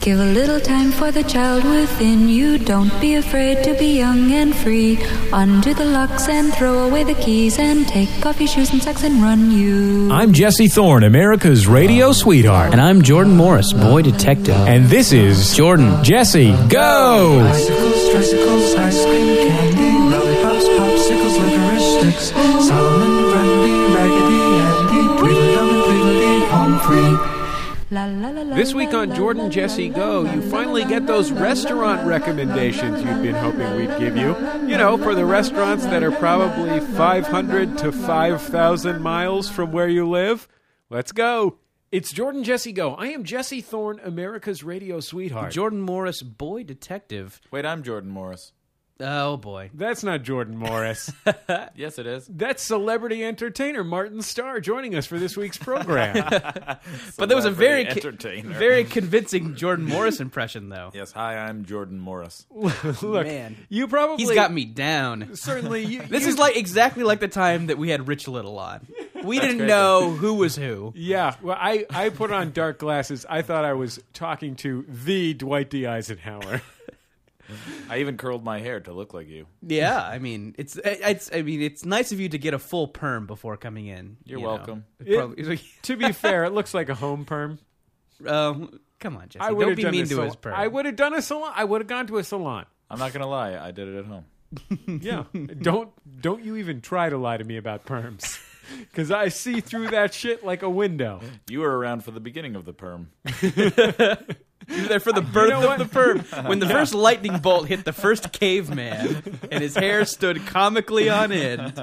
Give a little time for the child within you. Don't be afraid to be young and free. Undo the locks and throw away the keys and take off your shoes and socks and run you. I'm Jesse Thorne, America's radio sweetheart. And I'm Jordan Morris, boy detective. And this is Jordan. Jesse, go! Bicycles, tricycles, ice cream, candy, lollipops, popsicles, licorice sticks, Solomon, Grundy, Raggedy Andy, Tweedledum, Tweedledee, home free. This week on Jordan Jesse Go, you finally get those restaurant recommendations you've been hoping we'd give you. You know, for the restaurants that are probably 500 to 5,000 miles from where you live. Let's go. It's Jordan Jesse Go. I am Jesse Thorne, America's radio sweetheart. Jordan Morris, boy detective. Wait, I'm Jordan Morris. Oh, boy. That's not Jordan Morris. Yes, it is. That's celebrity entertainer Martin Starr joining us for this week's program. But there was a very entertainer. convincing Jordan Morris impression, though. Yes, hi, I'm Jordan Morris. Look, Man. you probably... He's got me down. Certainly. This is like exactly like the time that we had Rich Little on. We didn't know who was who. Yeah, well, I put on dark glasses. I thought I was talking to the Dwight D. Eisenhower. I even curled my hair to look like you. Yeah, I mean, it's nice of you to get a full perm before coming in. You're you welcome. To be fair, it looks like a home perm. Come on, Jesse. I Don't be mean to his perm. I would have done a salon. I would have gone to a salon. I'm not going to lie, I did it at home. Yeah. Don't you even try to lie to me about perms. Because I see through that shit like a window. You were around for the beginning of the perm. You were there for the birth of the perm. When the first lightning bolt hit the first caveman, and his hair stood comically on end.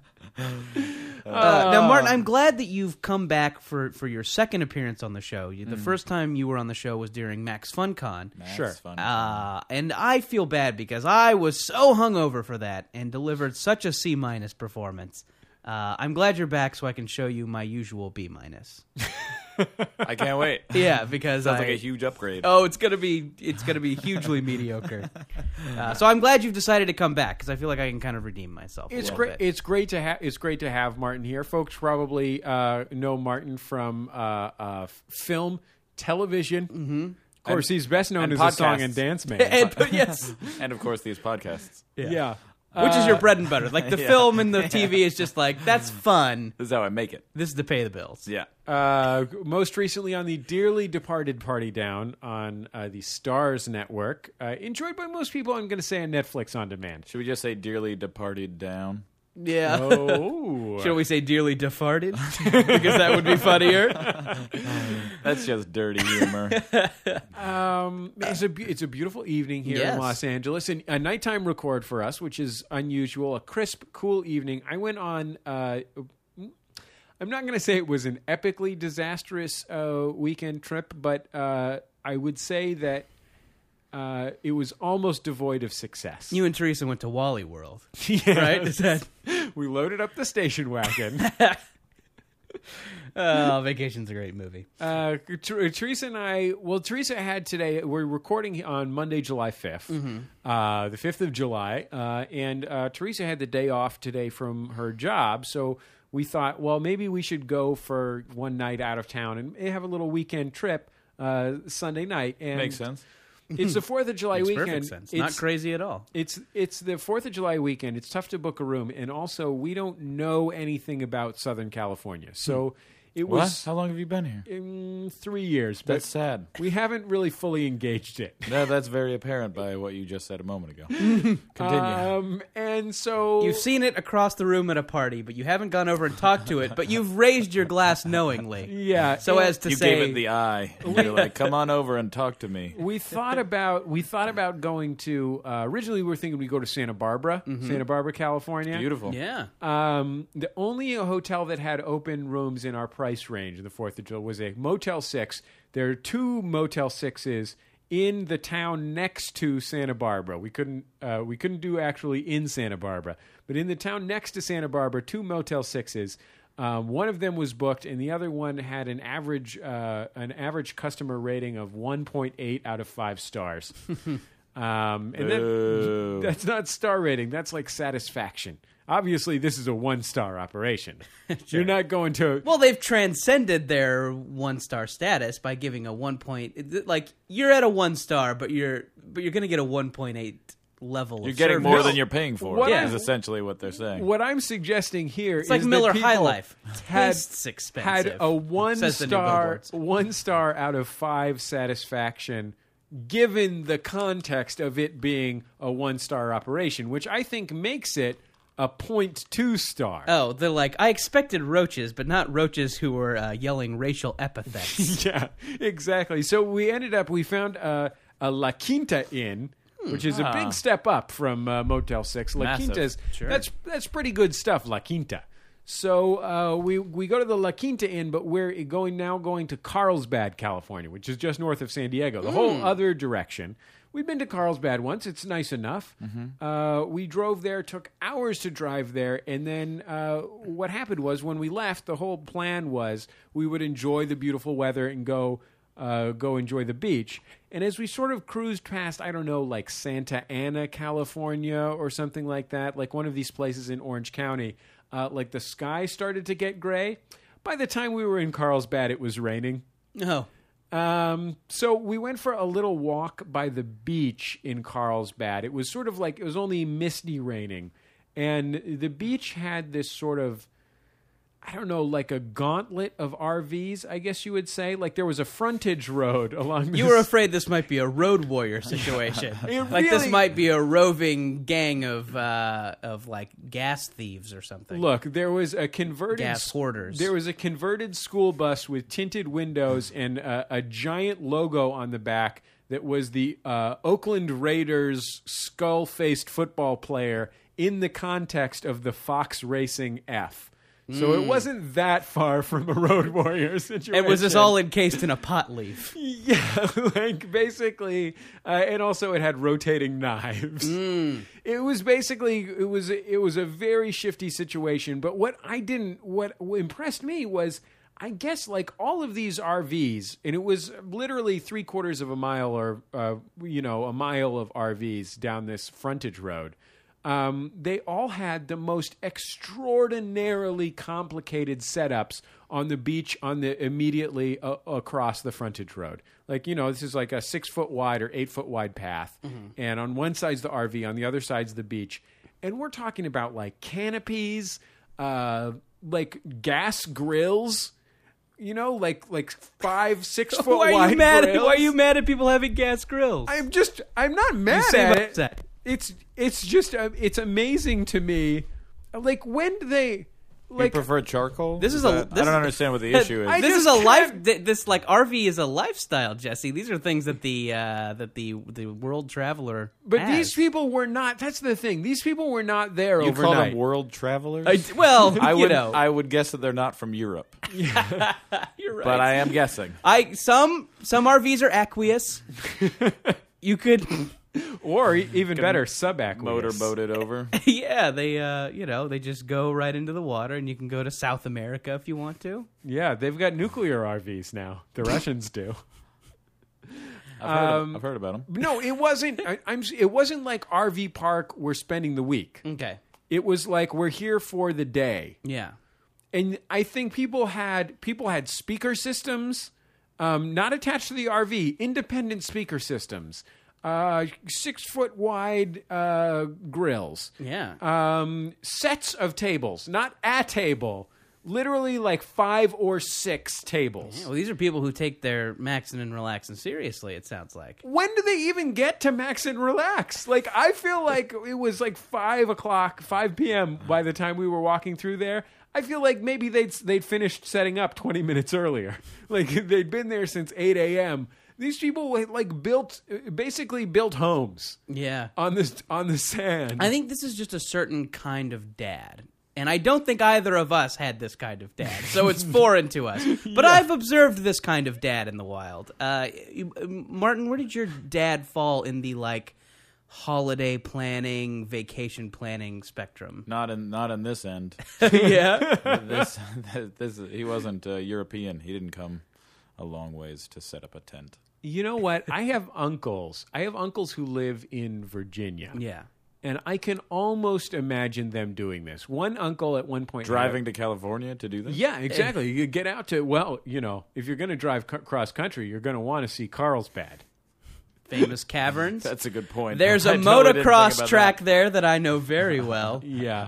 Now, Martin, I'm glad that you've come back for your second appearance on the show. The first time you were on the show was during Max FunCon. Sure. Fun. And I feel bad because I was so hungover for that and delivered such a C- performance. I'm glad you're back so I can show you my usual B-. I can't wait. Yeah, because Sounds like a huge upgrade. Oh, it's gonna be hugely mediocre. So I'm glad you've decided to come back because I feel like I can kind of redeem myself. It's a great. little bit. It's great to have Martin here. Folks probably know Martin from film, television. Mm-hmm. Of course, he's best known as a song and dance man. Yes, And, of course, these podcasts. Yeah. which is your bread and butter. Like the film and the TV is just like that's fun. This is how I make it. This is to pay the bills. Yeah. Most recently on the dearly departed Party Down on the Starz Network. Enjoyed by most people, I'm going to say, on Netflix On Demand. Should we just say dearly departed down? Yeah. Oh. Should we say dearly defarted? Because that would be funnier. That's just dirty humor. It's a beautiful evening here in Los Angeles, and a nighttime record for us, which is unusual. A crisp, cool evening. I went on. I'm not going to say it was an epically disastrous weekend trip, but I would say that it was almost devoid of success. You and Teresa went to Wally World, Yes. right? Is that... We loaded up the station wagon. Oh, Vacation's a great movie. Teresa and I, Teresa had today, we're recording on Monday, July 5th, the 5th of July, and Teresa had the day off today from her job, so we thought, well, maybe we should go for one night out of town and have a little weekend trip Sunday night. And Makes sense. It's the 4th of July Makes weekend. perfect sense. Not crazy at all. It's the 4th of July weekend. It's tough to book a room, and also we don't know anything about Southern California. So it What? was How long have you been here? 3 years, but That's sad. we haven't really fully engaged it. No, that's very apparent by what you just said a moment ago. Continue. And so You've seen it across the room at a party, but you haven't gone over and talked to it, but you've raised your glass knowingly. yeah, So as to You say... gave it the eye. You're like, come on over and talk to me. we thought about going to originally we were thinking we'd go to Santa Barbara, California. Beautiful. Yeah. The only hotel that had open rooms in our price range in the 4th of July was a Motel 6. There are 2 Motel 6s in the town next to Santa Barbara. We couldn't do actually in Santa Barbara, but in the town next to Santa Barbara, 2 Motel 6s. One of them was booked, and the other one had an average customer rating of 1.8 out of 5 stars. And that's not star rating. That's like satisfaction. Obviously, this is a 1-star operation. You're not going to... Well, they've transcended their 1-star status by giving a 1 point. Like, you're at a 1-star, but you're going to get a 1.8 level. You're of getting service. more than you're paying for. What is I- essentially what they're saying. What I'm suggesting here It's like is Miller that High people Life. had Tastes expensive. a says the new 1 billboards. star out of 5 satisfaction, given the context of it being a 1-star operation, which I think makes it a 0.2 star. Oh, they're like, I expected roaches, but not roaches who were yelling racial epithets. Yeah, exactly. So we found a La Quinta Inn, which is a big step up from Motel 6. La Massive. Quinta's, Sure. that's pretty good stuff, La Quinta. So we go to the La Quinta Inn, but we're going to Carlsbad, California, which is just north of San Diego, the whole other direction. We've been to Carlsbad once. It's nice enough. We drove there, took hours to drive there, and then what happened was when we left, the whole plan was we would enjoy the beautiful weather and go enjoy the beach. And as we sort of cruised past, I don't know, like Santa Ana, California or something like that, like one of these places in Orange County, like the sky started to get gray. By the time we were in Carlsbad, it was raining. No. So we went for a little walk by the beach in Carlsbad. It was sort of like, it was only misty raining. And the beach had this sort of, I don't know, like a gauntlet of RVs, I guess you would say. Like there was a frontage road along this. You were afraid this might be a road warrior situation. Like this really- might be a roving gang of like gas thieves or something. Look, there was a converted Gas hoarders. There was a converted school bus with tinted windows and a giant logo on the back that was the Oakland Raiders skull-faced football player in the context of the Fox Racing F. So it wasn't that far from a Road Warrior situation. It was just all encased in a pot leaf. Yeah, like basically, and also it had rotating knives. It was basically it was a very shifty situation. But what impressed me was, I guess, like all of these RVs, and it was literally 3/4 of a mile or a mile of RVs down this frontage road. They all had the most extraordinarily complicated setups on the beach immediately across the frontage road. Like, this is like a 6 foot wide or 8 foot wide path. And on one side's the RV, on the other side's the beach. And we're talking about like canopies, like gas grills, like 5-6 foot Why wide grills. Why are you mad at people having gas grills? I'm not mad seem at upset. it. It's just it's amazing to me. Like when do they You prefer charcoal? This is I don't understand what the issue is. This is just a life. This like RV is a lifestyle, Jesse. These are things that the world traveler. But has. these people were not. That's the thing. These people were not there You overnight. call them world travelers? I would guess that they're not from Europe, you're right. but I am guessing. Some RVs are aqueous. You could. Or even better, subaqueous. Motorboated over. Yeah, they just go right into the water, and you can go to South America if you want to. Yeah, they've got nuclear RVs now. The Russians do. I've heard about them. No, it wasn't. It wasn't like RV park. We're spending the week. Okay. It was like we're here for the day. Yeah. And I think people had speaker systems, not attached to the RV, independent speaker systems. 6 foot wide grills. Yeah. Sets of tables, not a table. Literally like 5 or 6 tables. Well, these are people who take their maxing and relaxing seriously, it sounds like. When do they even get to max and relax? Like, I feel like it was like 5 p.m. by the time we were walking through there. I feel like maybe they'd finished setting up 20 minutes earlier. Like, they'd been there since 8 a.m. These people like basically built homes. Yeah. On the sand. I think this is just a certain kind of dad. And I don't think either of us had this kind of dad, so it's foreign to us. But I've observed this kind of dad in the wild. Martin, where did your dad fall in the like holiday planning, vacation planning spectrum? Not in this end. Yeah. This he wasn't European. He didn't come a long ways to set up a tent. You know what? I have uncles. I have uncles who live in Virginia. Yeah. And I can almost imagine them doing this. One uncle at one point... Driving to California to do this? Yeah, exactly. You get out to, well, if you're going to drive cross country, you're going to want to see Carlsbad. Famous caverns. That's a good point. There's I a totally didn't think motocross about track that. there that I know very well. Yeah.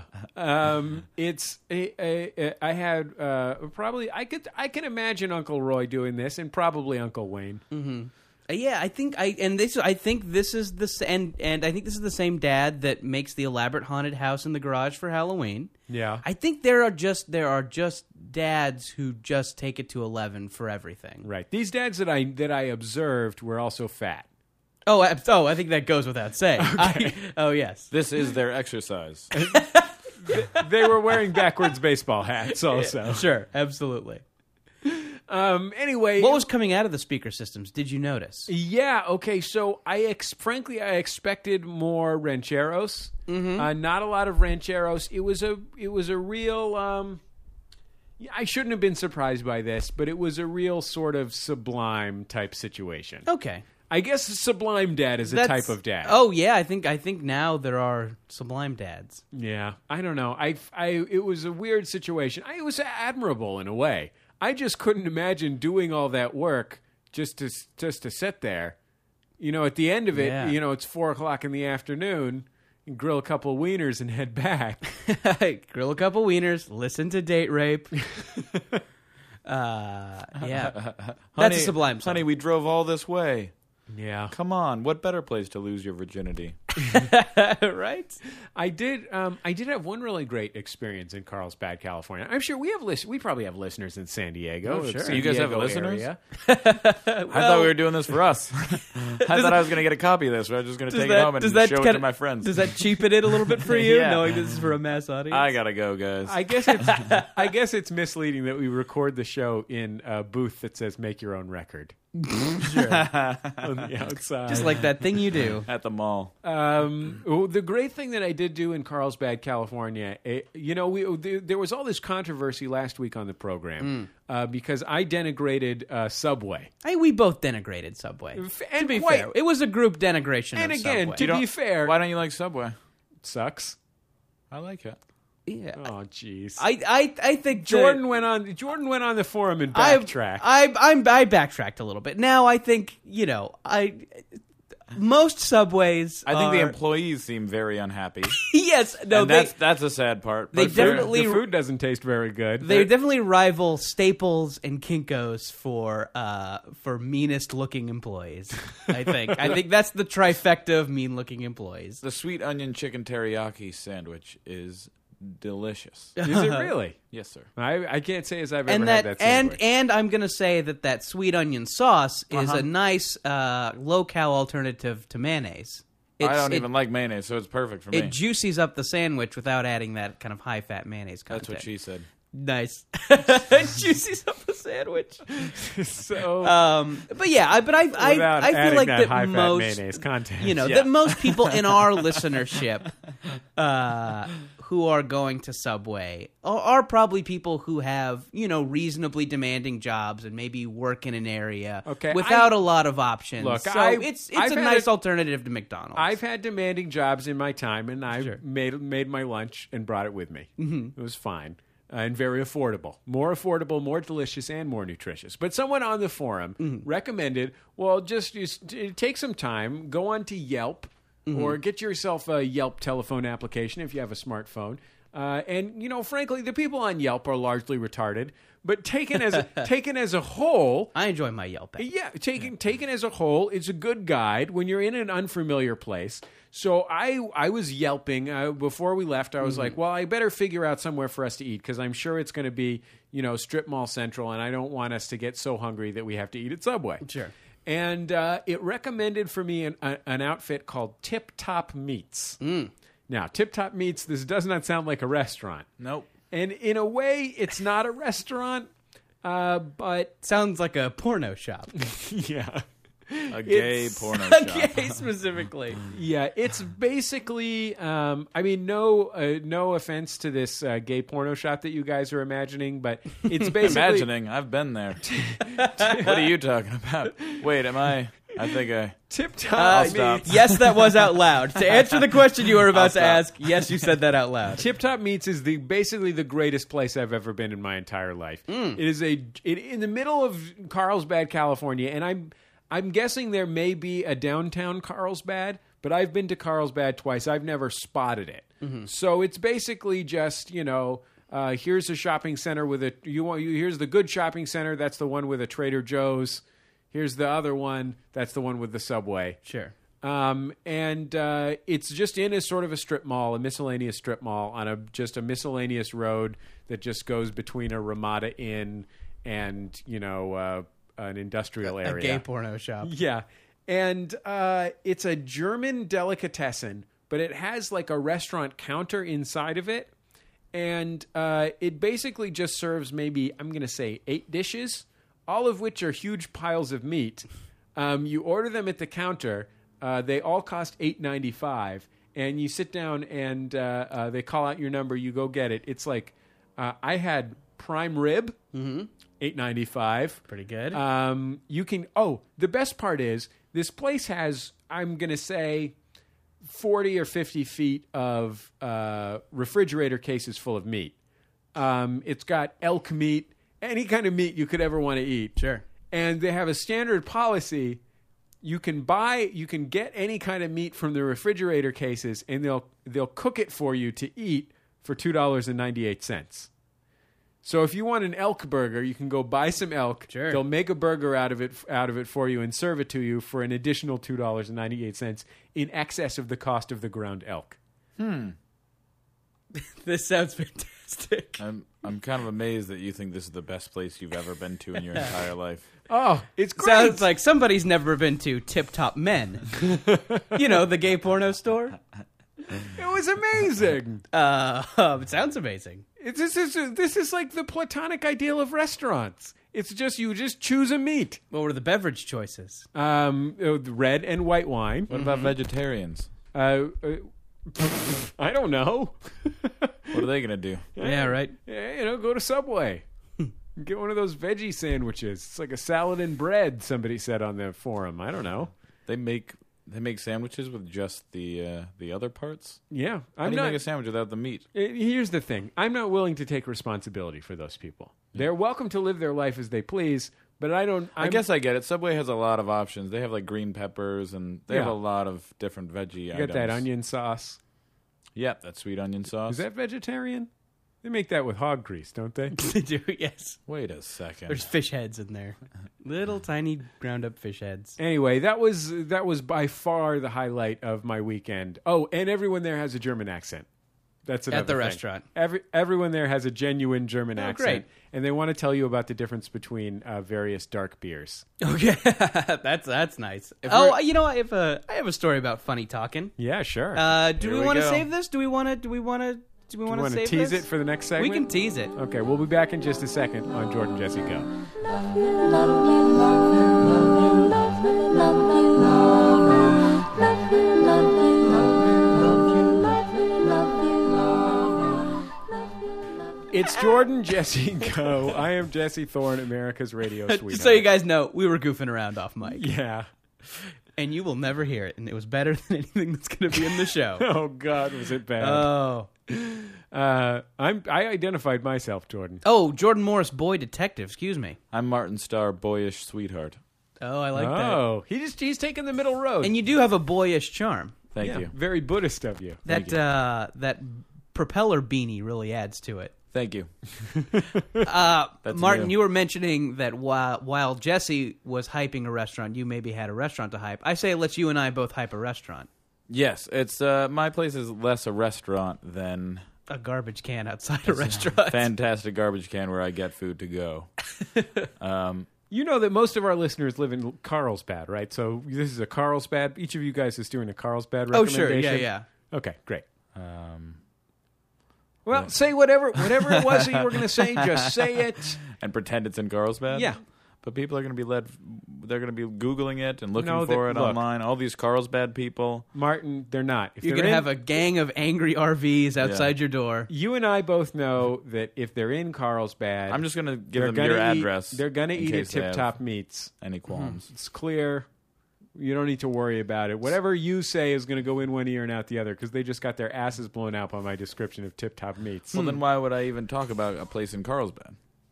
I had probably... I can imagine Uncle Roy doing this, and probably Uncle Wayne. Yeah, I think I think this is the same dad that makes the elaborate haunted house in the garage for Halloween. Yeah. I think there are just dads who just take it to 11 for everything. Right. These dads that I observed were also fat. Oh, I think that goes without saying. Oh, yes. This is their exercise. They were wearing backwards baseball hats also. Sure, absolutely. Anyway, What was coming out of the speaker systems? Did you notice? Yeah. Okay. So frankly, I expected more rancheros. Not a lot of rancheros. It was a real. I shouldn't have been surprised by this, but it was a real sort of Sublime type situation. Okay. I guess Sublime Dad is a type of dad. Oh yeah, I think now there are Sublime dads. Yeah. I don't know. It was a weird situation. It was admirable in a way. I just couldn't imagine doing all that work just to sit there. At the end of it, Yeah. It's 4:00 in the afternoon, and grill a couple of wieners and head back. Grill a couple wieners, listen to Date Rape. Yeah. That's a Sublime song. Honey, we drove all this way. Yeah. Come on, what better place to lose your virginity? Right? I did have one really great experience in Carlsbad, California. I'm sure we probably have listeners in San Diego. Oh, sure. San You guys have Diego listeners? area. I thought we were doing this for us. I thought I was going to get a copy of this. I was just going to take it home and show it to my friends. Does that cheapen it a little bit for you, Yeah. knowing this is for a mass audience? I got to go, guys. I guess it's misleading that we record the show in a booth that says "Make Your Own Record" Sure. on the outside. Just like that thing you do. At the mall. The great thing that I did do in Carlsbad, California, there was all this controversy last week on the program because I denigrated Subway. We both denigrated Subway. And To be quite- fair, it was a group denigration And of again, Subway. to be fair, Why don't you like Subway? sucks. I like it. Yeah. Oh, jeez. I think Jordan went on the forum and backtracked. I backtracked a little bit. Now I think most Subways. I think the are- employees seem very unhappy. Yes, no, and that's a sad part. they But fair- definitely- the food doesn't taste very good. they definitely rival Staples and Kinko's for meanest looking employees. I think that's the trifecta of mean looking employees. The sweet onion chicken teriyaki sandwich is delicious. Is it really? Yes, sir. I can't say as I've ever And had that sandwich. and I'm gonna say that sweet onion sauce is a nice low cal alternative to mayonnaise. I don't even like mayonnaise, so it's perfect for me. It juices up the sandwich without adding that kind of high fat mayonnaise content. That's what she said. Nice. Juices up the sandwich. So But yeah, I without feel adding like that high fat most mayonnaise content, Yeah. that most people in our listenership who are going to Subway are probably people who have, reasonably demanding jobs and maybe work in an area without a lot of options. Look, so it's I've a had nice alternative to McDonald's. I've had demanding jobs in my time, and I made my lunch and brought it with me. Mm-hmm. It was fine. And very affordable. More affordable, more delicious, and more nutritious. But someone on the forum recommended, well, just take some time, go on to Yelp, or get yourself a Yelp telephone application if you have a smartphone. And, frankly, the people on Yelp are largely retarded. But taken as a whole... I enjoy my Yelp app. Yeah, taken as a whole, it's a good guide when you're in an unfamiliar place. So I was yelping before we left. I was like, well, I better figure out somewhere for us to eat because I'm sure it's going to be, Strip Mall Central, and I don't want us to get so hungry that we have to eat at Subway. Sure. And it recommended for me an outfit called Tip Top Meats. Now, Tip Top Meats, this does not sound like a restaurant. Nope. And in a way, it's not a restaurant, but... Sounds like a porno shop. Yeah. A gay porno shop. Gay specifically. Yeah, it's basically. No offense to this gay porno shop that you guys are imagining, but it's basically Imagining? I've been there. What are you talking about? Wait, am I I think Tip Top Meats. Yes, that was out loud. To answer the question you were about to ask, yes, you said that out loud. Tip Top Meats is basically the greatest place I've ever been in my entire life. It is in the middle of Carlsbad, California, and I'm guessing there may be a downtown Carlsbad, but I've been to Carlsbad twice. I've never spotted it. So it's basically just, here's a shopping center with here's the good shopping center. That's the one with a Trader Joe's. Here's the other one. That's the one with the Subway. Sure. And it's just in a sort of a strip mall, a miscellaneous strip mall on just a miscellaneous road that just goes between a Ramada Inn and, an industrial area. A gay porno shop. Yeah. And it's a German delicatessen, but it has like a restaurant counter inside of it. And it basically just serves maybe, I'm going to say, 8 dishes, all of which are huge piles of meat. You order them at the counter. They all cost $8.95. And you sit down and they call out your number. You go get it. It's like I had prime rib, $8.95. Pretty good. You can. Oh, the best part is this place has, I'm going to say, 40 or 50 feet of refrigerator cases full of meat. It's got elk meat, any kind of meat you could ever want to eat. Sure. And they have a standard policy. You can get any kind of meat from the refrigerator cases, and they'll cook it for you to eat for $2.98. So if you want an elk burger, you can go buy some elk. Sure. They'll make a burger out of it for you and serve it to you for an additional $2.98 in excess of the cost of the ground elk. This sounds fantastic. I'm kind of amazed that you think this is the best place you've ever been to in your entire life. Oh, it's great. Sounds like somebody's never been to Tip Top Men. The gay porno store. It was amazing. It sounds amazing. This is like the platonic ideal of restaurants. It's just you just choose a meat. What were the beverage choices? Red and white wine. What about vegetarians? I don't know. What are they going to do? Yeah, right. Yeah, go to Subway. Get one of those veggie sandwiches. It's like a salad and bread, somebody said on the forum. I don't know. They make sandwiches with just the other parts? Yeah. How do you make a sandwich without the meat? Here's the thing. I'm not willing to take responsibility for those people. They're welcome to live their life as they please, but I guess I get it. Subway has a lot of options. They have like green peppers, and they have a lot of different veggie items. You got that onion sauce. Yep, that sweet onion sauce. Is that vegetarian? They make that with hog grease, don't they? They do, yes. Wait a second. There's fish heads in there. Little tiny ground up fish heads. Anyway, that was by far the highlight of my weekend. Oh, and everyone there has a German accent. That's another at the thing. restaurant. Everyone there has a genuine German accent. Great. And they want to tell you about the difference between various dark beers. Okay, that's nice. I have a story about funny talking. Yeah, sure. Do we want to save this? Do we want to tease it for the next segment? We can tease it. Okay, we'll be back in just a second on Jordan Jesse Go. It's Jordan Jesse Go. I am Jesse Thorne, America's radio sweetheart. Just so you guys know, we were goofing around off mic. Yeah. And you will never hear it, and it was better than anything that's going to be in the show. Oh, God, was it bad. Oh. I identified myself, Jordan. Oh, Jordan Morris, boy detective, excuse me. I'm Martin Starr, boyish sweetheart. Oh, I like that. Oh, he's taking the middle road. And you do have a boyish charm. Thank you. Very Buddhist of you. That propeller beanie really adds to it. Thank you. Martin, you were mentioning that while Jesse was hyping a restaurant, you maybe had a restaurant to hype. I say let's you and I both hype a restaurant. Yes, it's my place is less a restaurant than a garbage can outside a restaurant. Fantastic garbage can where I get food to go. You know that most of our listeners live in Carlsbad, right? So this is a Carlsbad. Each of you guys is doing a Carlsbad recommendation. Oh, sure. Yeah. Okay, great. Well, say whatever it was that you were going to say. Just say it and pretend it's in Carlsbad. Yeah, but people are going to be they're going to be Googling it and looking for it online. All these Carlsbad people, Martin, they're not. You're going to have a gang of angry RVs outside your door. You and I both know that if they're in Carlsbad, I'm just going to give them your address. They're going to eat at Tip Top Meats. Any qualms? It's clear. You don't need to worry about it. Whatever you say is going to go in one ear and out the other because they just got their asses blown out by my description of Tip Top Meats. Well, then why would I even talk about a place in Carlsbad?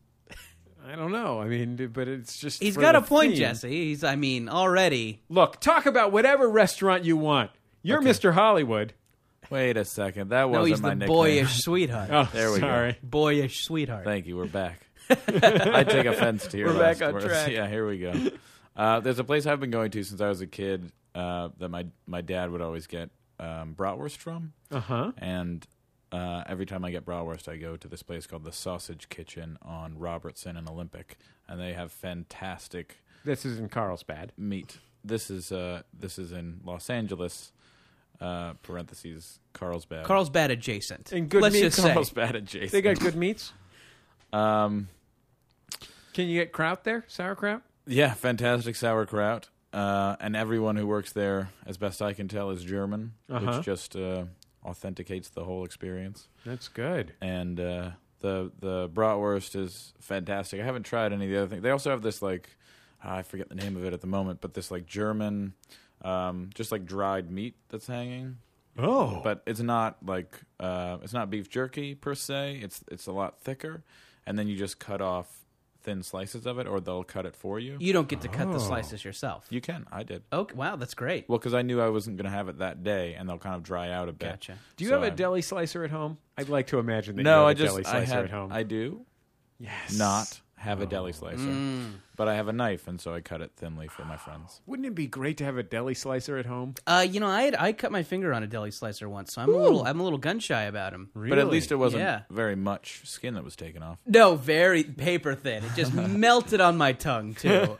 I don't know. I mean, but it's just... He's got a point, Jesse. Already... Look, talk about whatever restaurant you want. You're Mr. Hollywood. Wait a second. That wasn't my nickname. Boyish sweetheart. Oh, there we go. Boyish sweetheart. Thank you. We're back. I take offense to your last words. We're back on track. Yeah, here we go. There's a place I've been going to since I was a kid that my dad would always get bratwurst from. Uh-huh. And every time I get bratwurst, I go to this place called the Sausage Kitchen on Robertson and Olympic, and they have fantastic. This is in Carlsbad. Meat. This is in Los Angeles. Parentheses Carlsbad. Carlsbad adjacent. And good Let's meats. just say. Carlsbad adjacent. They got good meats. Can you get kraut there? Sauerkraut? Yeah, fantastic sauerkraut. And everyone who works there, as best I can tell, is German, which just authenticates the whole experience. That's good. And the bratwurst is fantastic. I haven't tried any of the other things. They also have this I forget the name of it at the moment, but this German, just dried meat that's hanging. Oh, but it's not it's not beef jerky per se. It's a lot thicker, and then you just cut off thin slices of it, or they'll cut it for you. You don't get to cut the slices yourself. You can. I did. Okay, wow, that's great. Well, because I knew I wasn't going to have it that day, and they'll kind of dry out a bit. Gotcha. do you have a deli slicer at home? I'd like to imagine that no, you I have a just deli slicer I at home. I do. Yes. Not have a deli slicer, but I have a knife, and so I cut it thinly for my friends. Wouldn't it be great to have a deli slicer at home? I cut my finger on a deli slicer once, so I'm a little gun shy about him. Really? But at least it wasn't Yeah. very much skin that was taken off. No, very paper thin. It just melted on my tongue too.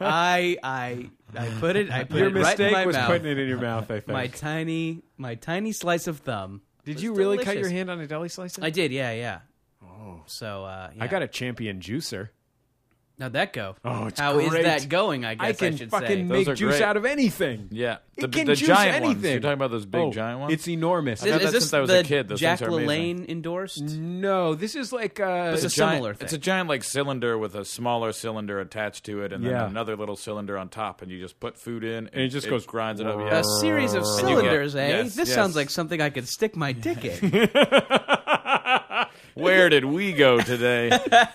I put it. I put Your it right mistake in my was mouth. putting it in your mouth. I think. My tiny slice of thumb. Did was you really cut delicious. your hand on a deli slicer? I did. Yeah. Oh. So yeah. I got a Champion juicer. How'd that go? Oh, it's How great. is that going? I guess I can should fucking say. make Those are juice great. out of anything. Yeah, It can the juice giant anything. ones. You're talking about those big giant ones. It's enormous. I've had Is that this since I was the a kid. Those Jack things are amazing. LaLanne endorsed? No, this is like It's a similar thing. It's a giant cylinder with a smaller cylinder attached to it, and then Yeah. another little cylinder on top, and you just put food in, And it just goes grinds it up. whirr. Yeah. A series of you get- cylinders, eh? yes, This yes. sounds like something I could stick my dick in. Where did we go today?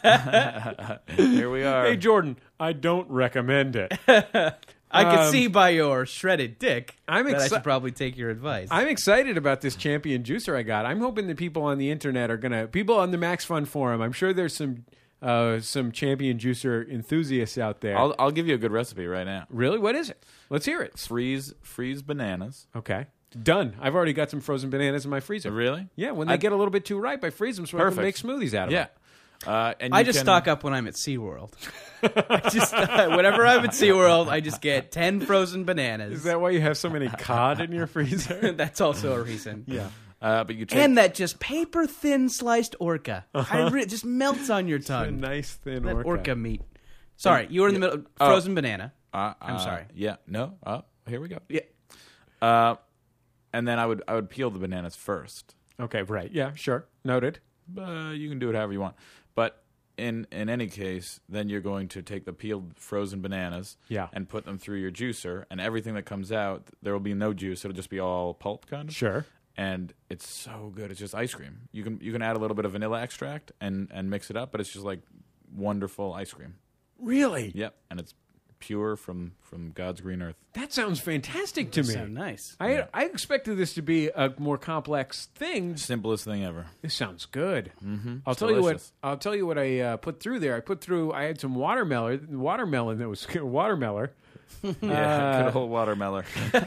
Here we are. Hey, Jordan, I don't recommend it. I can see by your shredded dick I'm that I exci- should probably take your advice. I'm excited about this Champion juicer I got. I'm hoping that people on the internet are people on the Max Fun forum. I'm sure there's some Champion juicer enthusiasts out there. I'll give you a good recipe right now. Really? What is it? Let's hear it. Freeze bananas. Okay. Done. I've already got some frozen bananas in my freezer. Really? Yeah, when they get a little bit too ripe, I freeze them so I can Perfect. make smoothies out of Yeah. them. And I you just can- stock up when I'm at SeaWorld. Whenever I'm at SeaWorld, I just get 10 frozen bananas. Is that why you have so many cod in your freezer? That's also a reason. Yeah. but you take And that just paper thin sliced orca. It just melts on your A tongue. nice thin That orca. orca meat. Sorry, you were in the middle. Frozen banana. I'm sorry. Yeah. No. Here we go. Yeah. And then I would peel the bananas first. Okay, right. Yeah, sure. Noted. You can do it however you want. But in any case, then you're going to take the peeled frozen bananas Yeah. and put them through your juicer, and everything that comes out, there will be no juice. It'll just be all pulp kind of. Sure. And it's so good. It's just ice cream. You can add a little bit of vanilla extract and mix it up, but it's just like wonderful ice cream. Really? Yep. And it's pure from God's green earth. That sounds fantastic to me. So nice. I expected this to be a more complex thing. Simplest thing ever. This sounds good. Mm-hmm. I'll delicious. tell you what I put through there. I had some watermelon that was watermelon. Yeah, good old watermelon.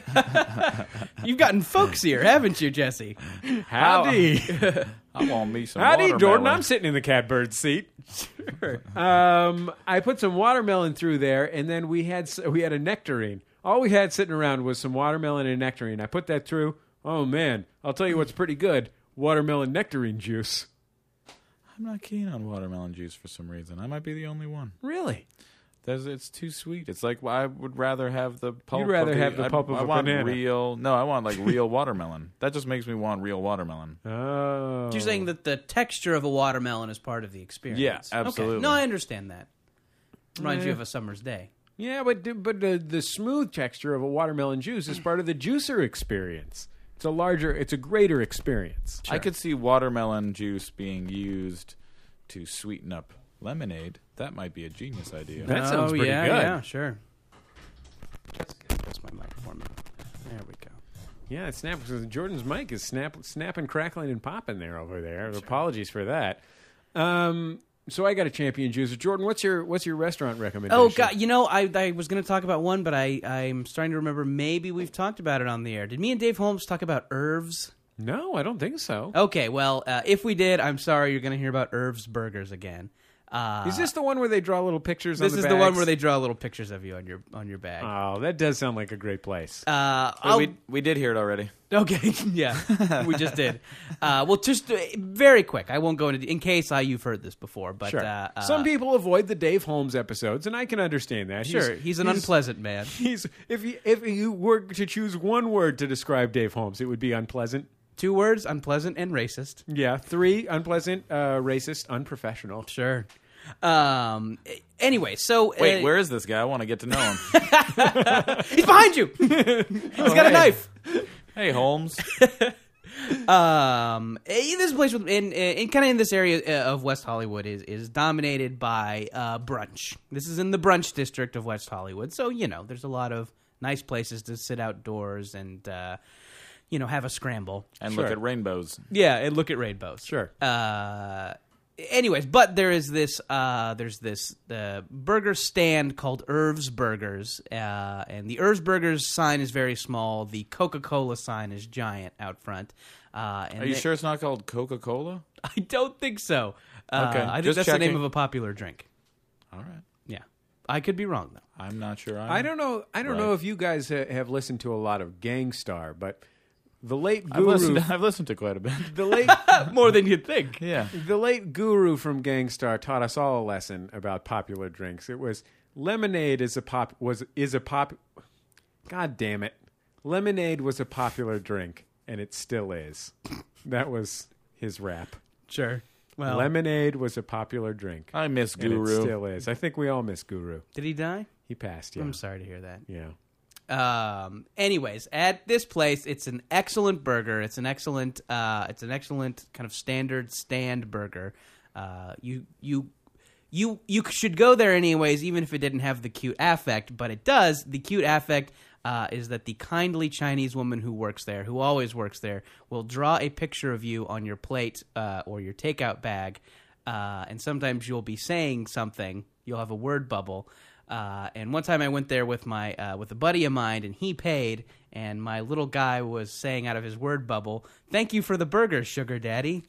You've gotten folksier, haven't you, Jesse? Howdy. I want me some Howdy, watermelon. Jordan. I'm sitting in the catbird seat. Sure. I put some watermelon through there, and then we had a nectarine. All we had sitting around was some watermelon and nectarine. I put that through. Oh, man. I'll tell you what's pretty good. Watermelon nectarine juice. I'm not keen on watermelon juice for some reason. I might be the only one. Really? It's too sweet. It's like I would rather have the pulp. You'd rather have the pulp of I a want banana. I want like real watermelon. That just makes me want real watermelon. Oh. You're saying that the texture of a watermelon is part of the experience. Yeah, absolutely. Okay. No, I understand that. Reminds you of a summer's day. Yeah, but the smooth texture of a watermelon juice is part of the juicer experience. It's a greater experience. I could see watermelon juice being used to sweeten up lemonade. That might be a genius idea. That sounds pretty good. Yeah, sure. That's my microphone. There we go. Yeah, Jordan's mic is snapping, crackling, and popping there over there. Sure. Apologies for that. So I got a champion juicer. Jordan, what's your restaurant recommendation? Oh God, I was going to talk about one, but I'm starting to remember. Maybe we've talked about it on the air. Did me and Dave Holmes talk about Irv's? No, I don't think so. Okay, well, if we did, I'm sorry. You're going to hear about Irv's Burgers again. Is this the one where they draw little pictures on the bags? This is the one where they draw little pictures of you on your bag. Oh, that does sound like a great place. We did hear it already. Okay, yeah, we just did. Well, just very quick. I won't go into in case you've heard this before, but sure. Some people avoid the Dave Holmes episodes, and I can understand that. Sure, he's an unpleasant man. If you were to choose one word to describe Dave Holmes, it would be unpleasant. 2 words: unpleasant and racist. Yeah, 3: unpleasant, racist, unprofessional. Sure. Anyway, so wait, where is this guy? I want to get to know him. He's behind you. He's got a knife. Hey, Holmes. This place in kind of in this area of West Hollywood is dominated by brunch. This is in the brunch district of West Hollywood, so there's a lot of nice places to sit outdoors and have a scramble and look at rainbows. Yeah, and look at rainbows. Sure. Anyways, but there's this burger stand called Irv's Burgers, and the Irv's Burgers sign is very small. The Coca-Cola sign is giant out front. Are you sure it's not called Coca-Cola? I don't think so. Okay, I think just that's checking. the name of a popular drink. All right. Yeah, I could be wrong though. I'm not sure. I don't know. I don't know if you guys have listened to a lot of Gangstar, but the late Guru. I've listened to quite a bit. The late more than you'd think. Yeah. The late Guru from Gangstar taught us all a lesson about popular drinks. It was lemonade is a pop. God damn it! Lemonade was a popular drink, and it still is. That was his rap. Sure. Well, lemonade was a popular drink. I miss and Guru. It still is. I think we all miss Guru. Did he die? He passed. Yeah. I'm sorry to hear that. Yeah. Anyways, at this place, it's an excellent burger. It's an excellent kind of standard stand burger. You should go there anyways, even if it didn't have the cute affect, but it does. The cute affect is that the kindly Chinese woman who works there, who always works there, will draw a picture of you on your plate or your takeout bag, and sometimes you'll be saying something. You'll have a word bubble. And one time I went there with with a buddy of mine, and he paid, and my little guy was saying out of his word bubble, "Thank you for the burger, sugar daddy."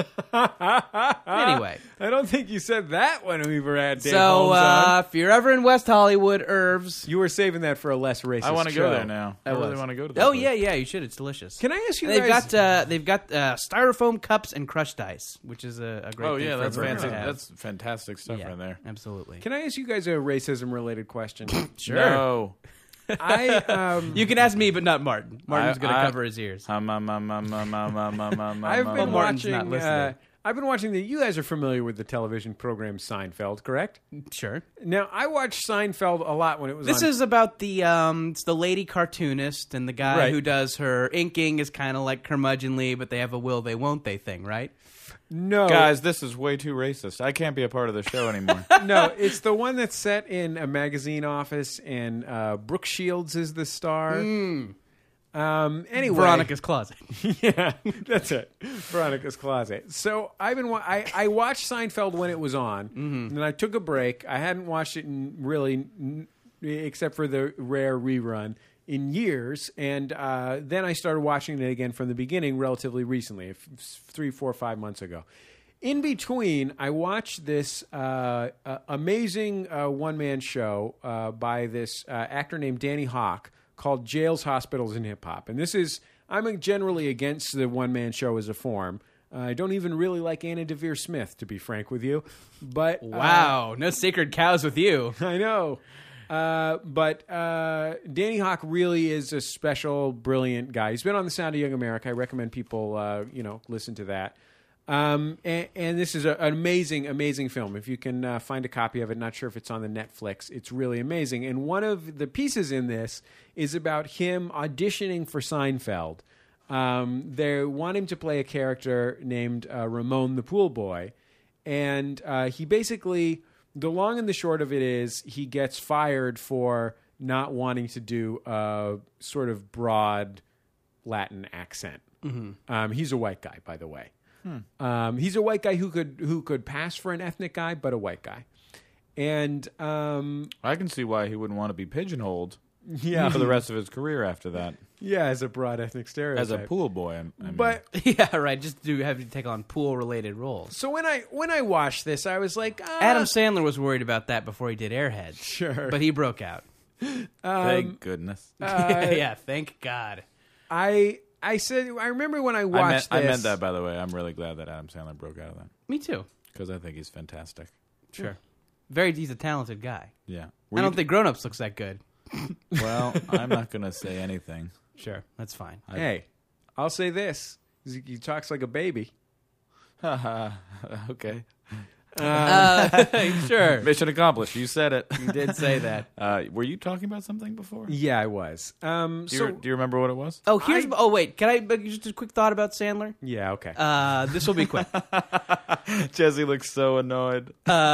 Anyway. I don't think you said that when we were at Dave So, Holmes on. if you're ever in West Hollywood, Irv's. You were saving that for a less racist I want to show. go there now. I really want to go to that Oh, place. yeah, you should. It's delicious. Can I ask you And guys? they've got styrofoam cups and crushed ice, which is a great Oh thing yeah, for a that's burger fancy. to have. That's fantastic stuff Yeah, right there. absolutely. Can I ask you guys a racism-related question? Sure. No. You can ask me, but not Martin. Martin's going to I- cover his ears. I've been Martin's not watching. listening. I've been watching you guys are familiar with the television program Seinfeld, correct? Sure. Now I watched Seinfeld a lot when it was. This on. is about it's the lady cartoonist, and the guy Right. who does her inking is kind of like curmudgeonly, but they have a will they won't they thing, right? No, Guys, this is way too racist. I can't be a part of the show anymore. no, it's the one that's set in a magazine office, and Brooke Shields is the star. Anyway, Veronica's Closet. Yeah, that's it. Veronica's Closet. So I've been. I watched Seinfeld when it was on, and then I took a break. I hadn't watched it except for the rare rerun in years, and then I started watching it again from the beginning relatively recently, 3, 4, 5 months ago. In between, I watched this amazing one-man show by this actor named Danny Hawk called Jails, Hospitals, and Hip Hop. And I'm generally against the one-man show as a form. I don't even really like Anna Devere Smith, to be frank with you. But Wow, no sacred cows with you. I know. But Danny Hawk really is a special, brilliant guy. He's been on The Sound of Young America. I recommend people, listen to that. And this is an amazing, amazing film. If you can find a copy of it, not sure if it's on the Netflix, it's really amazing. And one of the pieces in this is about him auditioning for Seinfeld. They want him to play a character named Ramon the Pool Boy. And he basically, the long and the short of it is, he gets fired for not wanting to do a sort of broad Latin accent. Mm-hmm. He's a white guy, by the way. He's a white guy who could pass for an ethnic guy, but a white guy. And I can see why he wouldn't want to be pigeonholed for the rest of his career after that. Yeah, as a broad ethnic stereotype. As a pool boy, I mean. But Yeah, right. Just to have to take on pool-related roles. so when I watched this, I was like, Adam Sandler was worried about that before he did Airhead. Sure. But he broke out. Thank goodness. Yeah, thank God. I said, I remember when I watched I this. meant that, by the way. I'm really glad that Adam Sandler broke out of that Me too. because I think he's fantastic. Sure. He's a talented guy. Yeah. I don't think Grown Ups looks that good. Well, I'm not going to say anything. Sure, that's fine. Hey, I'll say this. He talks like a baby. Okay. Sure. Mission accomplished. You said it. You did say that. Were you talking about something before? Yeah, I was. Do you remember what it was? Oh, wait. Can I just a quick thought about Sandler? Yeah, okay. This will be quick. Jesse looks so annoyed.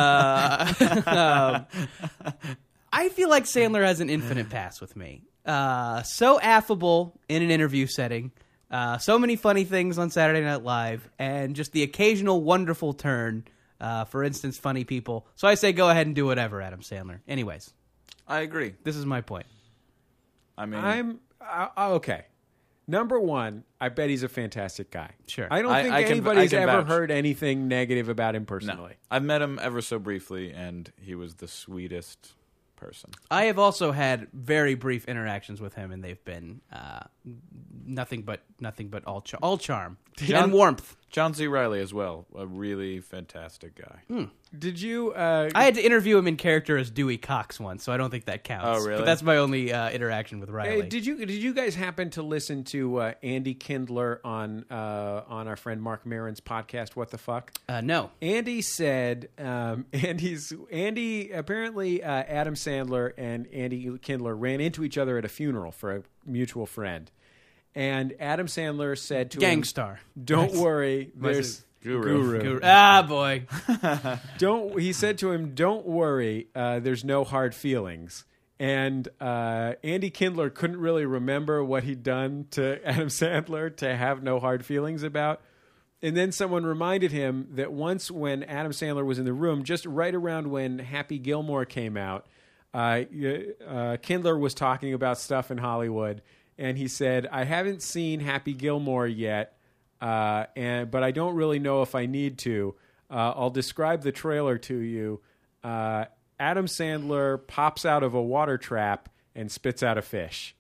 I feel like Sandler has an infinite pass with me. So affable in an interview setting. So many funny things on Saturday Night Live. And just the occasional wonderful turn. For instance, funny people. So I say go ahead and do whatever, Adam Sandler. Anyways, I agree. this is my point. I mean, I'm okay. Number one, I bet he's a fantastic guy. Sure. I don't think I can anybody's ever vouch. heard anything negative about him no. personally. I've met him ever so briefly, and he was the sweetest person. I have also had very brief interactions with him, and they've been nothing but all charm and warmth. John C. Reilly as well, a really fantastic guy. Did you? I had to interview him in character as Dewey Cox once, so I don't think that counts. Oh, really? But that's my only interaction with Riley. Did you guys happen to listen to Andy Kindler on our friend Mark Maron's podcast? What the fuck? No. Andy said, Andy apparently Adam Sandler and Andy Kindler ran into each other at a funeral for a mutual friend, and Adam Sandler said to him, Gangstar. "Don't worry, there's Guru. Ah, boy. He said to him, "Don't worry, there's no hard feelings." And Andy Kindler couldn't really remember what he'd done to Adam Sandler to have no hard feelings about. And then someone reminded him that once when Adam Sandler was in the room, just right around when Happy Gilmore came out, Kindler was talking about stuff in Hollywood, and he said, "I haven't seen Happy Gilmore yet, but I don't really know if I need to. I'll describe the trailer to you. Adam Sandler pops out of a water trap and spits out a fish."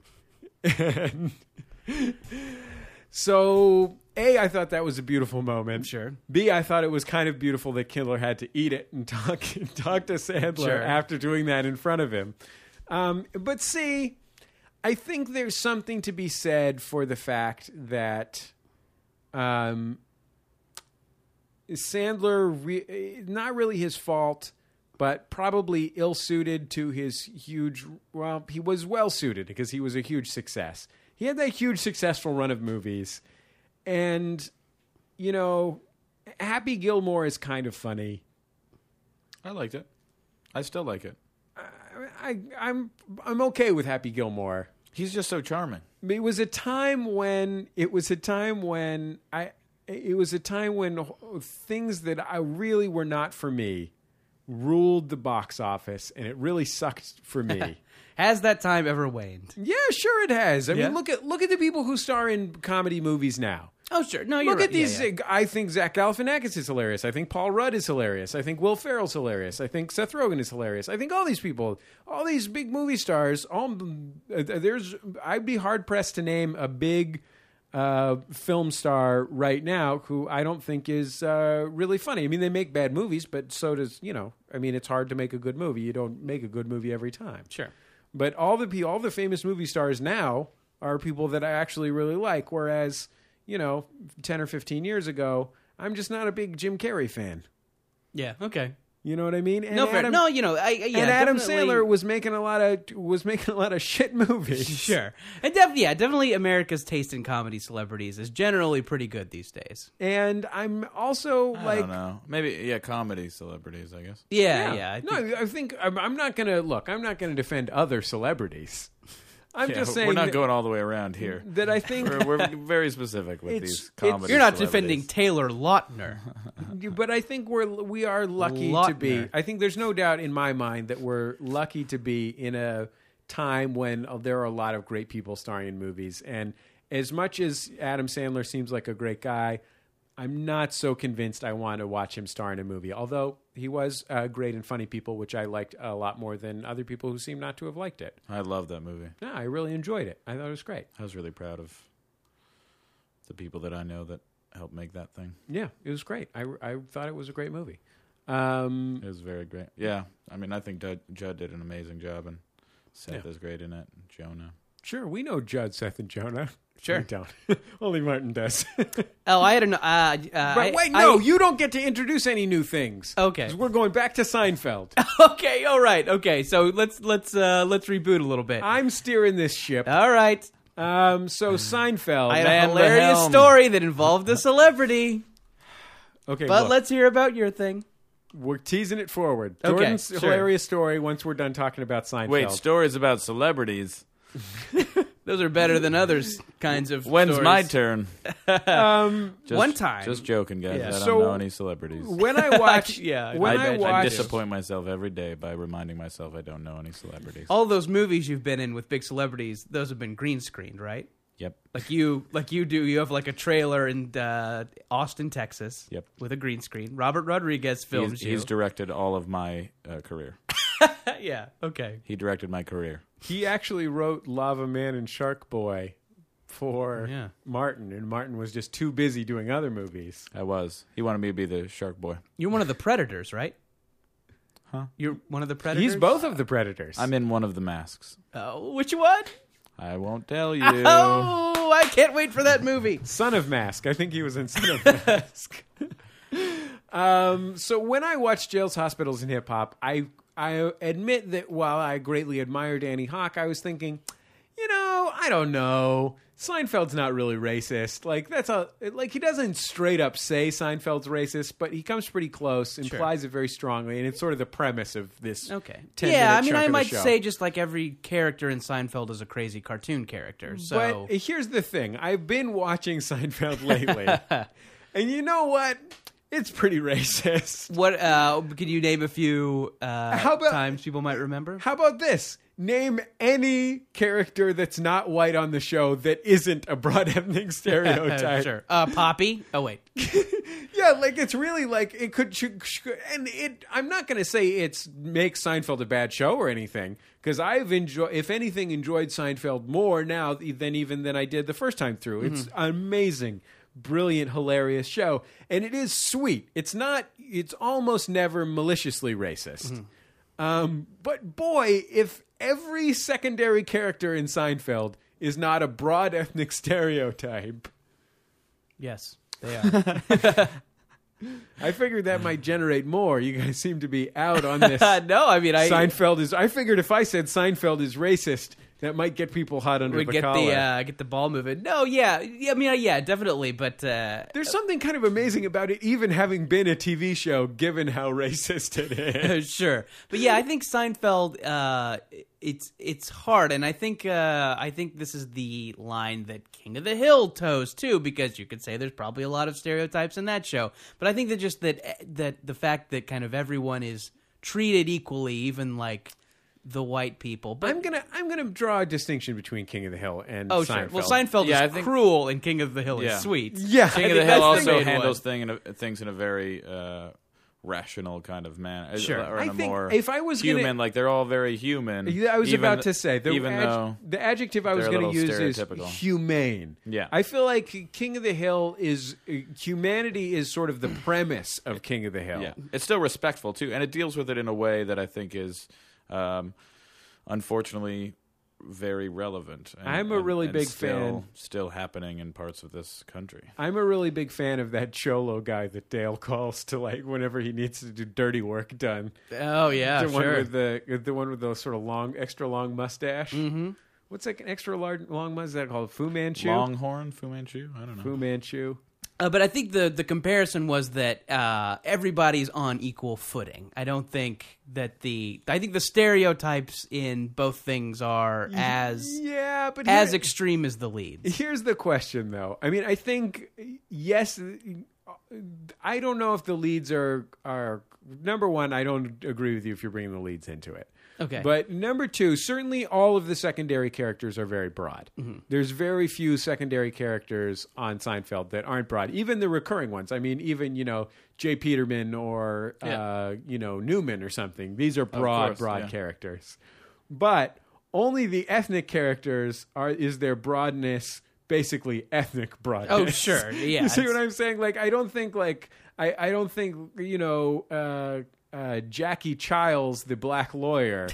So, A, I thought that was a beautiful moment. Sure. B, I thought it was kind of beautiful that Kindler had to eat it and talk to Sandler Sure. after doing that in front of him. But C, I think there's something to be said for the fact that Sandler, not really his fault, but probably ill-suited to his huge... Well, he was well-suited because he was a huge success. He had that huge successful run of movies. And, you know, Happy Gilmore is kind of funny. I liked it. I still like it. I'm okay with Happy Gilmore. He's just so charming. It was a time when things that I really were not for me ruled the box office, and it really sucked for me. Has that time ever waned? Yeah, sure it has. I Yeah? mean, look at the people who star in comedy movies now. Oh, sure. No, you're Look right. at these. Yeah, yeah. I think Zach Galifianakis is hilarious. I think Paul Rudd is hilarious. I think Will Ferrell's hilarious. I think Seth Rogen is hilarious. I think all these people, all these big movie stars, I'd be hard pressed to name a big film star right now who I don't think is really funny. I mean, they make bad movies, but so does, I mean, it's hard to make a good movie. You don't make a good movie every time. Sure. But all the famous movie stars now are people that I actually really like, whereas 10 or 15 years ago, I'm just not a big Jim Carrey fan. Yeah. Okay. You know what I mean? And No, fair. No, you know, and Adam definitely- Sandler was making a lot of shit movies. Sure, and definitely America's taste in comedy celebrities is generally pretty good these days. And I'm also I like, don't know. Maybe comedy celebrities, I guess. Yeah. I think I'm not gonna look. I'm not gonna defend other celebrities. I'm just saying we're not that, going all the way around here. that I think. We're very specific with It's- these it's- comedy. You're not celebrities. defending Taylor Lautner. But I think we are lucky to be. Lautner. I think there's no doubt in my mind that we're lucky to be in a time when there are a lot of great people starring in movies. And as much as Adam Sandler seems like a great guy, I'm not so convinced I want to watch him star in a movie. Although he was great in Funny People, which I liked a lot more than other people who seem not to have liked it. I love that movie. No, I really enjoyed it. I thought it was great. I was really proud of the people that I know that helped make that thing. Yeah, it was great. I thought it was a great movie. It was very great. Yeah, I mean, I think Judd did an amazing job, and Seth is great in it. And Jonah. Sure, we know Judd, Seth, and Jonah. Sure. We don't. Only Martin does. Oh, I had an. But wait, no, you don't get to introduce any new things. Okay. 'Cause we're going back to Seinfeld. Okay, all right. Okay, so let's reboot a little bit. I'm steering this ship. All right. So Seinfeld. I had Man a the hilarious helm. story that involved a celebrity. Okay, But look, let's hear about your thing. we're teasing it forward. Okay, Jordan's sure. hilarious story once we're done talking about Seinfeld. Wait, stories about celebrities. Those are better than others kinds of When's stories. my turn? Just, One time. Just joking, guys. Yeah. I don't So- know any celebrities. When I watch, Yeah, when I I watch, disappoint myself every day by reminding myself I don't know any celebrities. All those movies you've been in with big celebrities, those have been green screened, right? Yep. Like you do. You have like a trailer in Austin, Texas. Yep. With a green screen. Robert Rodriguez films He's you. directed all of my career. Yeah. Okay. He directed my career. he actually wrote Lava Man and Shark Boy for Yeah. Martin, and Martin was just too busy doing other movies. I was. He wanted me to be the shark boy. You're one of the Predators, right? Huh? You're one of the Predators. He's both of the Predators. I'm in one of the masks. Oh, which one? I won't tell you. Oh, I can't wait for that movie. Son of Mask. I think he was in Son of Mask. So when I watched Jails, Hospitals, and Hip Hop, I admit that while I greatly admired Annie Hawk, I was thinking, I don't know. Seinfeld's not really racist. Like he doesn't straight up say Seinfeld's racist, but he comes pretty close, implies it very strongly, and it's sort of the premise of this. Okay. 10-minute Yeah, I mean, chunk I of the might show. say just like every character in Seinfeld is a crazy cartoon character. So But here's the thing. I've been watching Seinfeld lately. And you know what? It's pretty racist. what? Can you name a few about- times people might remember? How about this? Name any character that's not white on the show that isn't a broad ethnic stereotype. Sure. Poppy. Oh wait. Yeah, like it's really like it could, and it. I'm not going to say it's makes Seinfeld a bad show or anything, because I've enjoyed, if anything, enjoyed Seinfeld more now than I did the first time through. It's amazing, brilliant, hilarious show, and it is sweet. It's not. It's almost never maliciously racist. But boy, if every secondary character in Seinfeld is not a broad ethnic stereotype. Yes, they are. I figured that might generate more. You guys seem to be out on this. No, I mean, Seinfeld is. I figured if I said Seinfeld is racist, that might get people hot under would the get collar. the ball moving. No, yeah, I mean, yeah, definitely. But There's something kind of amazing about it, even having been a TV show, given how racist it is. sure, but yeah, I think Seinfeld. It's hard, and I think this is the line that King of the Hill toes too, because you could say there's probably a lot of stereotypes in that show. But I think that just that the fact that kind of everyone is treated equally, even like the white people. But I'm gonna draw a distinction between King of the Hill and oh, Seinfeld. sure. Well, Seinfeld Yeah, I is think- cruel, and King of the Hill Yeah. is sweet. Yeah, King I of the think Hill that's the also main handles one. things in a very rational kind of manner. Sure. Or in I a think more if I was human, gonna- like they're all very human. Yeah, I was even- about to say the adjective I was they're a going to little use is stereotypical. humane. Yeah. I feel like King of the Hill is humanity is sort of the premise of King of the Hill. Yeah, it's still respectful too, and it deals with it in a way that I think is, unfortunately, very relevant. And, I'm a really big fan. Still happening in parts of this country. I'm a really big fan of that Cholo guy that Dale calls to like whenever he needs to do dirty work done. Oh yeah, the one sure. with the one with the sort of extra long mustache. Mm-hmm. What's like an extra long mustache called? Fu Manchu. Longhorn, Fu Manchu. I don't know. Fu Manchu. But I think the comparison was that everybody's on equal footing. I don't think that I think the stereotypes in both things are as extreme as the leads. Here's the question, though. I mean, I think yes. I don't know if the leads are number one. I don't agree with you if you're bringing the leads into it. Okay. But number two, certainly all of the secondary characters are very broad. Mm-hmm. There's very few secondary characters on Seinfeld that aren't broad. Even the recurring ones. I mean, even, Jay Peterman or, Newman or something. These are broad characters. But only the ethnic characters is their broadness basically ethnic broadness. Oh, sure. Yeah. You see what I'm saying? Like, I don't think, Jackie Childs, the black lawyer,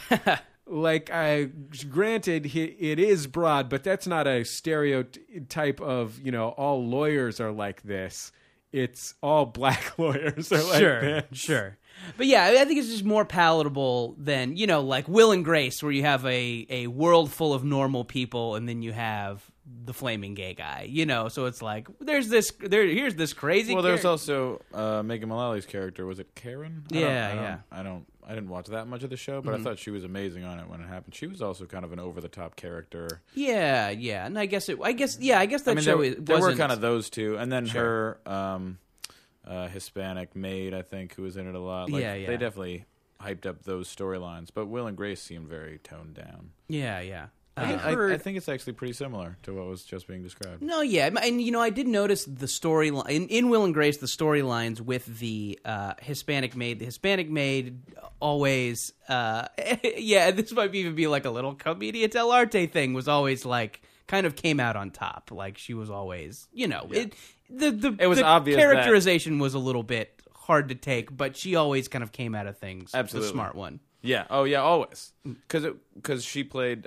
granted, it is broad, but that's not a stereotype of, all lawyers are like this. It's all black lawyers are like this. Sure. But yeah, I think it's just more palatable than, like Will and Grace, where you have a world full of normal people and then you have the flaming gay guy, so it's like here's this crazy. Well, there's also Megan Mullally's character. Was it Karen? I didn't watch that much of the show, but I thought she was amazing on it when it happened. She was also kind of an over the top character. Yeah, and I guess that show there were kind of those two, and then her Hispanic maid, I think, who was in it a lot. They definitely hyped up those storylines, but Will and Grace seemed very toned down. Yeah. I think it's actually pretty similar to what was just being described. No, yeah, and I did notice the storyline in Will and Grace. The storylines with the Hispanic maid. The Hispanic maid always, this might even be like a little Commedia dell'arte thing. Was always like kind of came out on top. Like she was always, it was obvious characterization was a little bit hard to take, but she always kind of came out of things. Absolutely, the smart one. Yeah. Oh, yeah. Always, because she played.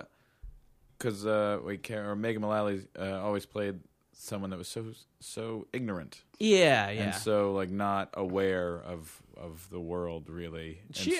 Megan Mullally always played someone that was so ignorant. Yeah. And so not aware of the world really. She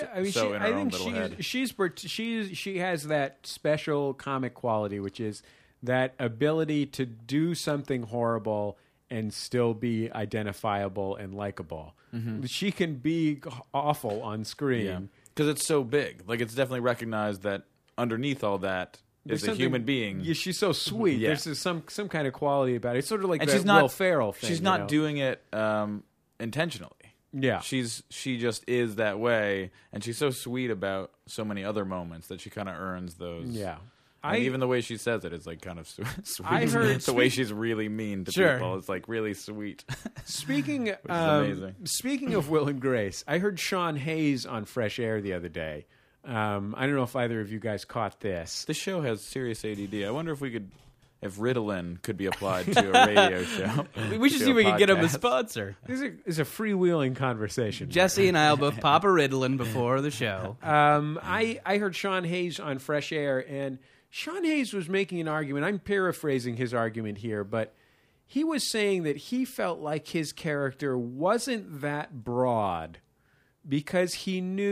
has that special comic quality, which is that ability to do something horrible and still be identifiable and likable. Mm-hmm. She can be awful on screen because it's so big. Like it's definitely recognized that underneath all that. Is a human being. Yeah, she's so sweet. Yeah. There's some kind of quality about it. It's sort of like and that Will Ferrell thing. She's not doing it intentionally. Yeah. She just is that way, and she's so sweet about so many other moments that she kind of earns those. Yeah. Even the way she says it is like kind of sweet. I heard the way she's really mean to people. It's like really sweet. Speaking of Will and Grace, I heard Sean Hayes on Fresh Air the other day. I don't know if either of you guys caught this. This show has serious ADD. I wonder if Ritalin could be applied to a radio show. We should see if we can get him a sponsor. This is a freewheeling conversation. Jesse and I will both pop a Ritalin before the show. I heard Sean Hayes on Fresh Air, and Sean Hayes was making an argument. I'm paraphrasing his argument here, but he was saying that he felt like his character wasn't that broad because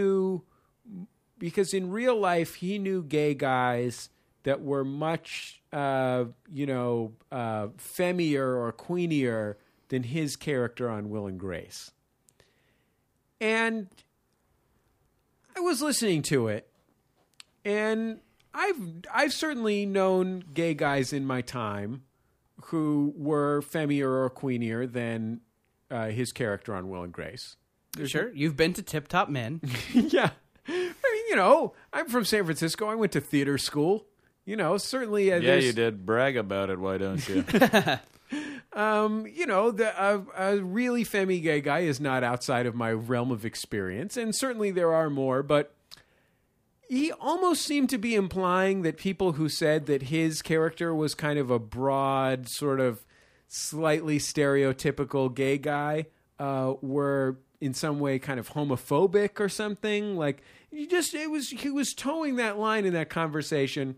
in real life, he knew gay guys that were much, femmier or queenier than his character on Will and Grace. And I was listening to it, and I've certainly known gay guys in my time who were femmier or queenier than his character on Will and Grace. Sure, you've been to Tip Top Men. Yeah. I'm from San Francisco. I went to theater school. Certainly. You did. Brag about it. Why don't you? A really femmy gay guy is not outside of my realm of experience, and certainly there are more. But he almost seemed to be implying that people who said that his character was kind of a broad, sort of slightly stereotypical gay guy were in some way kind of homophobic or something. Like he was towing that line in that conversation.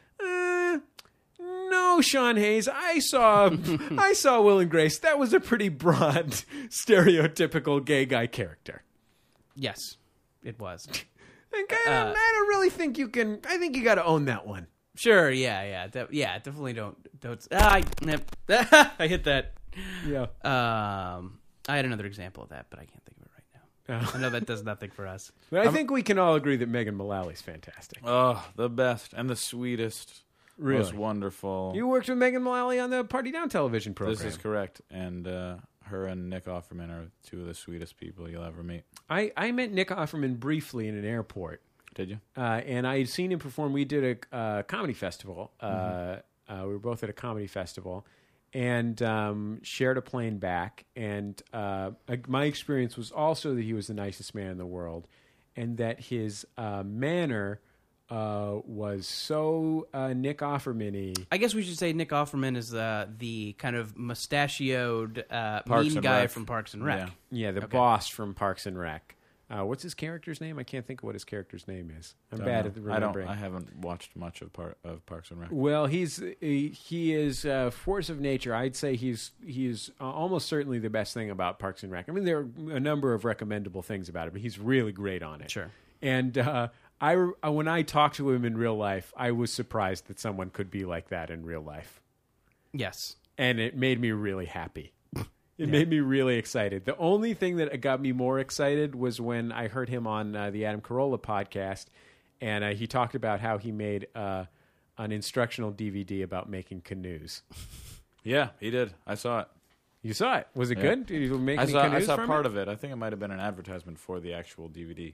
No, Sean Hayes, I saw Will and Grace. That was a pretty broad, stereotypical gay guy character. Yes, it was. And I don't really think you can. I think you got to own that one. Sure, yeah. Definitely don't. I hit that. Yeah. I had another example of that, but I can't think of it right now. I know that does nothing for us. But I think we can all agree that Megan Mullally's fantastic. Oh, the best and the sweetest. Really? Most wonderful. You worked with Megan Mullally on the Party Down television program. This is correct. And her and Nick Offerman are two of the sweetest people you'll ever meet. I met Nick Offerman briefly in an airport. Did you? And I had seen him perform. We did a comedy festival. We were both at a comedy festival and shared a plane back. And my experience was also that he was the nicest man in the world and that his manner was so Nick Offerman-y. I guess we should say Nick Offerman is the kind of mustachioed mean and guy Rec. from Parks and Rec. Yeah, the boss from Parks and Rec. What's his character's name? I can't think of what his character's name is. I'm bad at remembering. I haven't watched much of Parks and Rec. Well, he is a force of nature. I'd say he's almost certainly the best thing about Parks and Rec. I mean, there are a number of recommendable things about it, but he's really great on it. Sure. And when I talked to him in real life, I was surprised that someone could be like that in real life. Yes. And it made me really happy. It made me really excited. The only thing that got me more excited was when I heard him on the Adam Carolla podcast, and he talked about how he made an instructional DVD about making canoes. Yeah, he did. I saw it. You saw it? Was it good? Did you make any I canoes saw from part it? of it. I think it might have been an advertisement for the actual DVD.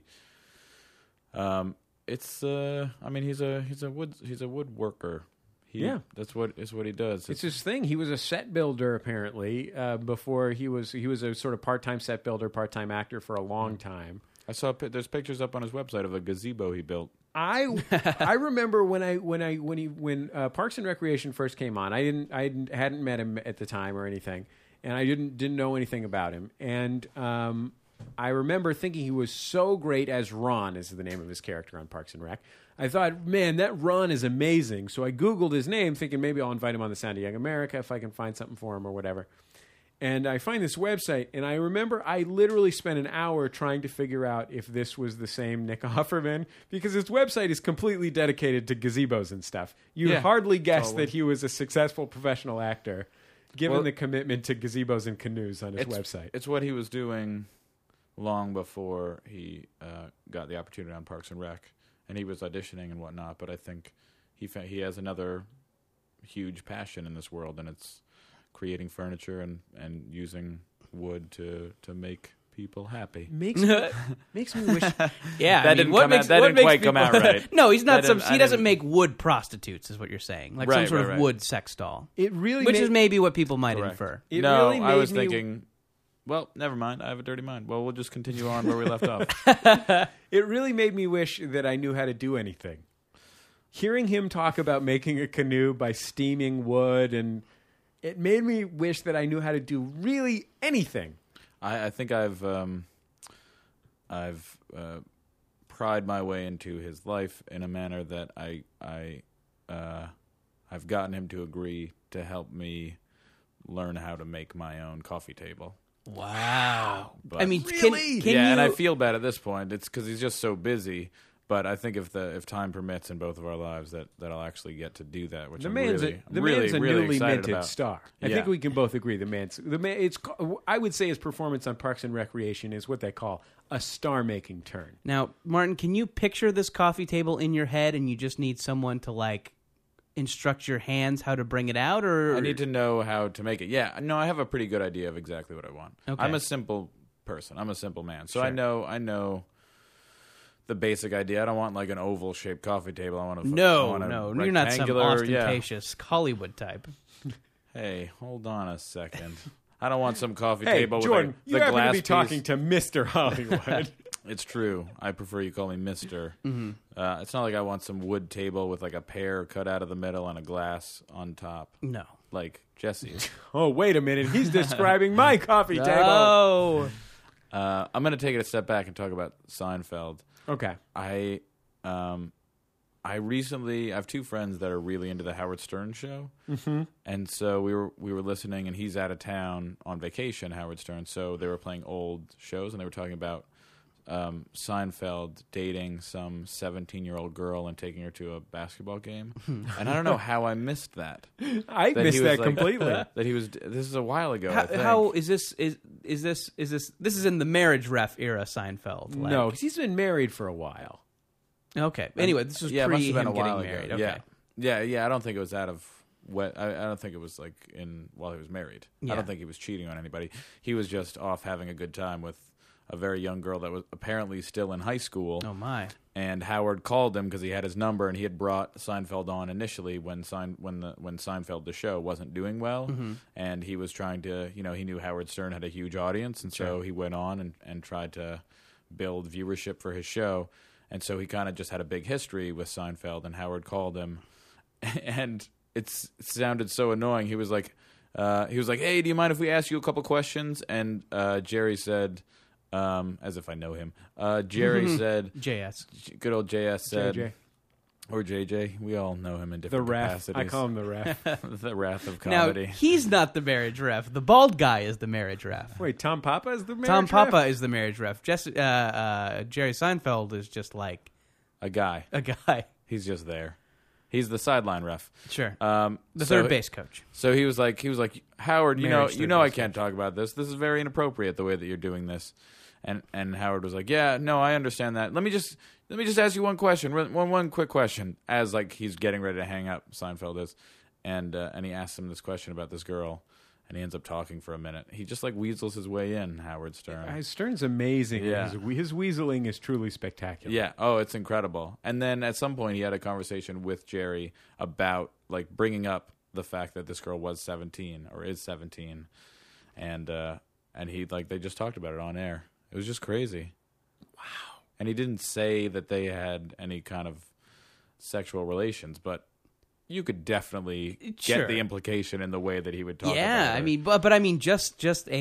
It's I mean he's a woodworker. That's what he does. It's his thing. He was a set builder apparently. Before he was a sort of part-time set builder, part-time actor for a long time. I saw there's pictures up on his website of a gazebo he built. I remember when Parks and Recreation first came on. I hadn't met him at the time or anything, and I didn't know anything about him. And I remember thinking he was so great as Ron, is the name of his character on Parks and Rec. I thought, man, that Ron is amazing. So I Googled his name, thinking maybe I'll invite him on the Sound of Young America if I can find something for him or whatever. And I find this website, and I remember I literally spent an hour trying to figure out if this was the same Nick Offerman, because his website is completely dedicated to gazebos and stuff. You'd hardly guess that he was a successful professional actor, given the commitment to gazebos and canoes on his website. It's what he was doing long before he got the opportunity on Parks and Rec, and he was auditioning and whatnot. But I think he has another huge passion in this world, and it's creating furniture and using wood to make people happy. Makes me wish. Yeah, that didn't quite come out right. No, he's not. He doesn't make wood prostitutes, is what you're saying, like some Right, sort right. of wood sex doll. It really, which is maybe what people might infer. It No, really I was made me- thinking. Well, never mind. I have a dirty mind. Well, we'll just continue on where we left off. It really made me wish that I knew how to do anything. Hearing him talk about making a canoe by steaming wood, and it made me wish that I knew how to do really anything. I think I've pried my way into his life in a manner that I've gotten him to agree to help me learn how to make my own coffee table. Wow. But I mean, Really? can yeah, you? and I feel bad at this point. It's because he's just so busy. But I think if time permits in both of our lives, that I'll actually get to do that, which The I'm man's really, a really newly excited minted about. star. I Yeah. think we can both agree I would say his performance on Parks and Recreation is what they call a star-making turn. Now, Martin, can you picture this coffee table in your head, and you just need someone to like instruct your hands how to bring it out, or I need to know how to make it. Yeah, no, I have a pretty good idea of exactly what I want. Okay. I'm a simple person. I'm a simple man, so Sure. I know the basic idea. I don't want like an oval-shaped coffee table. I want a No, you're not some rectangular- ostentatious Hollywood type. Hey, hold on a second. I don't want some coffee Hey, table Jordan, with you the happen glass to be piece. talking to Mr. Hollywood. It's true. I prefer you call me Mister. Mm-hmm. It's not like I want some wood table with like a pear cut out of the middle and a glass on top, No. like Jesse. Oh, wait a minute. He's describing my coffee table. Oh. I'm going to take it a step back and talk about Seinfeld. Okay. I have two friends that are really into the Howard Stern show, and so we were listening, and he's out of town on vacation, Howard Stern. So they were playing old shows, and they were talking about Seinfeld dating some 17-year-old girl and taking her to a basketball game, and I don't know how I missed that. I missed that completely. That he was. This is a while ago. I think. How is this? Is this? This is in the marriage ref era Seinfeld? Like. No, because he's been married for a while. Okay. Anyway, this was it must pre have been him a while getting married. ago. Okay. Yeah. I don't think it was out of. I don't think it was like while he was married. Yeah. I don't think he was cheating on anybody. He was just off having a good time with a very young girl that was apparently still in high school. Oh my! And Howard called him because he had his number, and he had brought Seinfeld on initially when Seinfeld the show wasn't doing well, and he was trying to, he knew Howard Stern had a huge audience, and so he went on and tried to build viewership for his show, and so he kind of just had a big history with Seinfeld, and Howard called him, and it sounded so annoying. He was like, "Hey, do you mind if we ask you a couple questions?" And Jerry said. As if I know him. Jerry said, JS. Good old JS said, JJ. or JJ. We all know him in The different ref. capacities. I call him the ref. The wrath of Now comedy. he's not the marriage ref. The bald guy is the marriage ref. Wait, Tom Papa is the marriage Tom ref? Papa is the marriage ref. Jerry Seinfeld is just like A guy. a guy. He's just there. He's the sideline ref. Sure. The Third base coach. So he was like, Howard, Marriage you know, third I base can't talk about this. This is very inappropriate the way that you're doing this. And Howard was like, yeah, no, I understand that. Let me just ask you one question, one quick question. As like he's getting ready to hang up, Seinfeld is, and he asks him this question about this girl, and he ends up talking for a minute. He just like weasels his way in, Howard Stern. Stern's amazing. Yeah. His weaseling is truly spectacular. Yeah. Oh, it's incredible. And then at some point he had a conversation with Jerry about like bringing up the fact that this girl was 17 or is 17, and he like they just talked about it on air. It was just crazy. Wow. And he didn't say that they had any kind of sexual relations, but you could definitely Sure. get the implication in the way that he would talk about it. Yeah, I mean, but I mean, just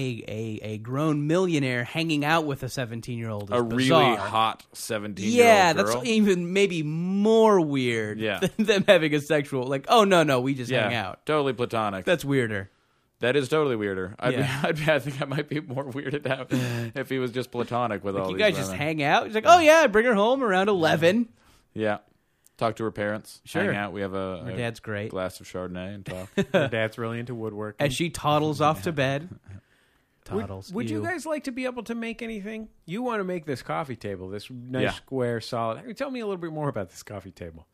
a grown millionaire hanging out with a 17-year-old is a bizarre. really hot 17-year-old Yeah, girl. that's even maybe more weird Yeah. than them having a sexual. Like, oh no, we just hang out. Totally platonic. That's weirder. That is totally weirder. Yeah. I think I might be more weirded out if he was just platonic with all You these guys just women. hang out. He's like, oh yeah, I bring her home around 11. Yeah. Talk to her parents. Sure. Hang out. We have a dad's great. glass of Chardonnay and talk. Her dad's really into woodworking. As she toddles off to bed. Toddles. Would you Ew. guys like to be able to make anything? You want to make this coffee table, this nice Yeah. square solid. Tell me a little bit more about this coffee table.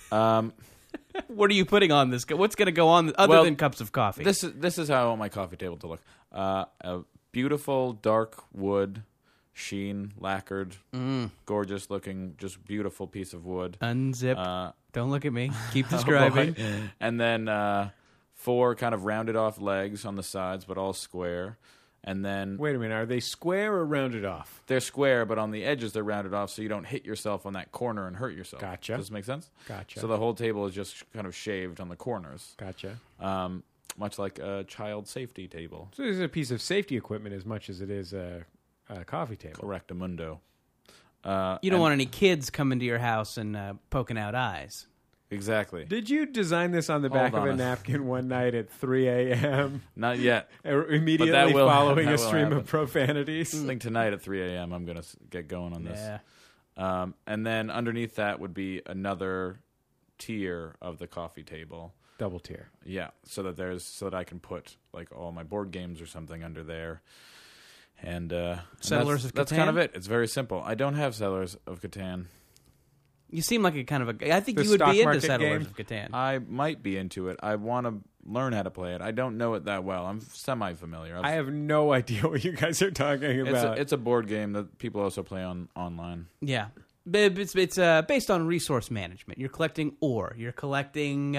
What are you putting on this? What's going to go on other Well, than cups of coffee? This is how I want my coffee table to look. A beautiful dark wood, sheen, lacquered, gorgeous looking, just beautiful piece of wood. Unzip. Don't look at me. Keep describing. And then 4 kind of rounded off legs on the sides, but all square. And then Wait a minute. Are they square or rounded off? they're square, but on the edges they're rounded off, so you don't hit yourself on that corner and hurt yourself. Gotcha. Does this make sense? Gotcha. So the whole table is just kind of shaved on the corners, Gotcha. much like a child safety table. So this is a piece of safety equipment as much as it is a coffee table. Correctamundo. You don't want any kids coming to your house and poking out eyes. Exactly. Did you design this on the back of on a a- napkin one night at 3 a.m. Not yet. immediately will- following that a will stream happen. of profanities? I think tonight at 3 a.m. I'm going to get going on this. Yeah. And then underneath that would be another tier of the coffee table. Double tier. Yeah, so that I can put like all my board games or something under there. And Settlers of that's Catan? kind of it. It's very simple. I don't have Settlers of Catan. You seem like a kind of a. I think The you would stock be into market Settlers game? of Catan. I might be into it. I want to learn how to play it. I don't know it that well. I'm semi-familiar. I have no idea what you guys are talking about. It's a board game that people also play online. Yeah. But it's based on resource management. You're collecting ore. You're collecting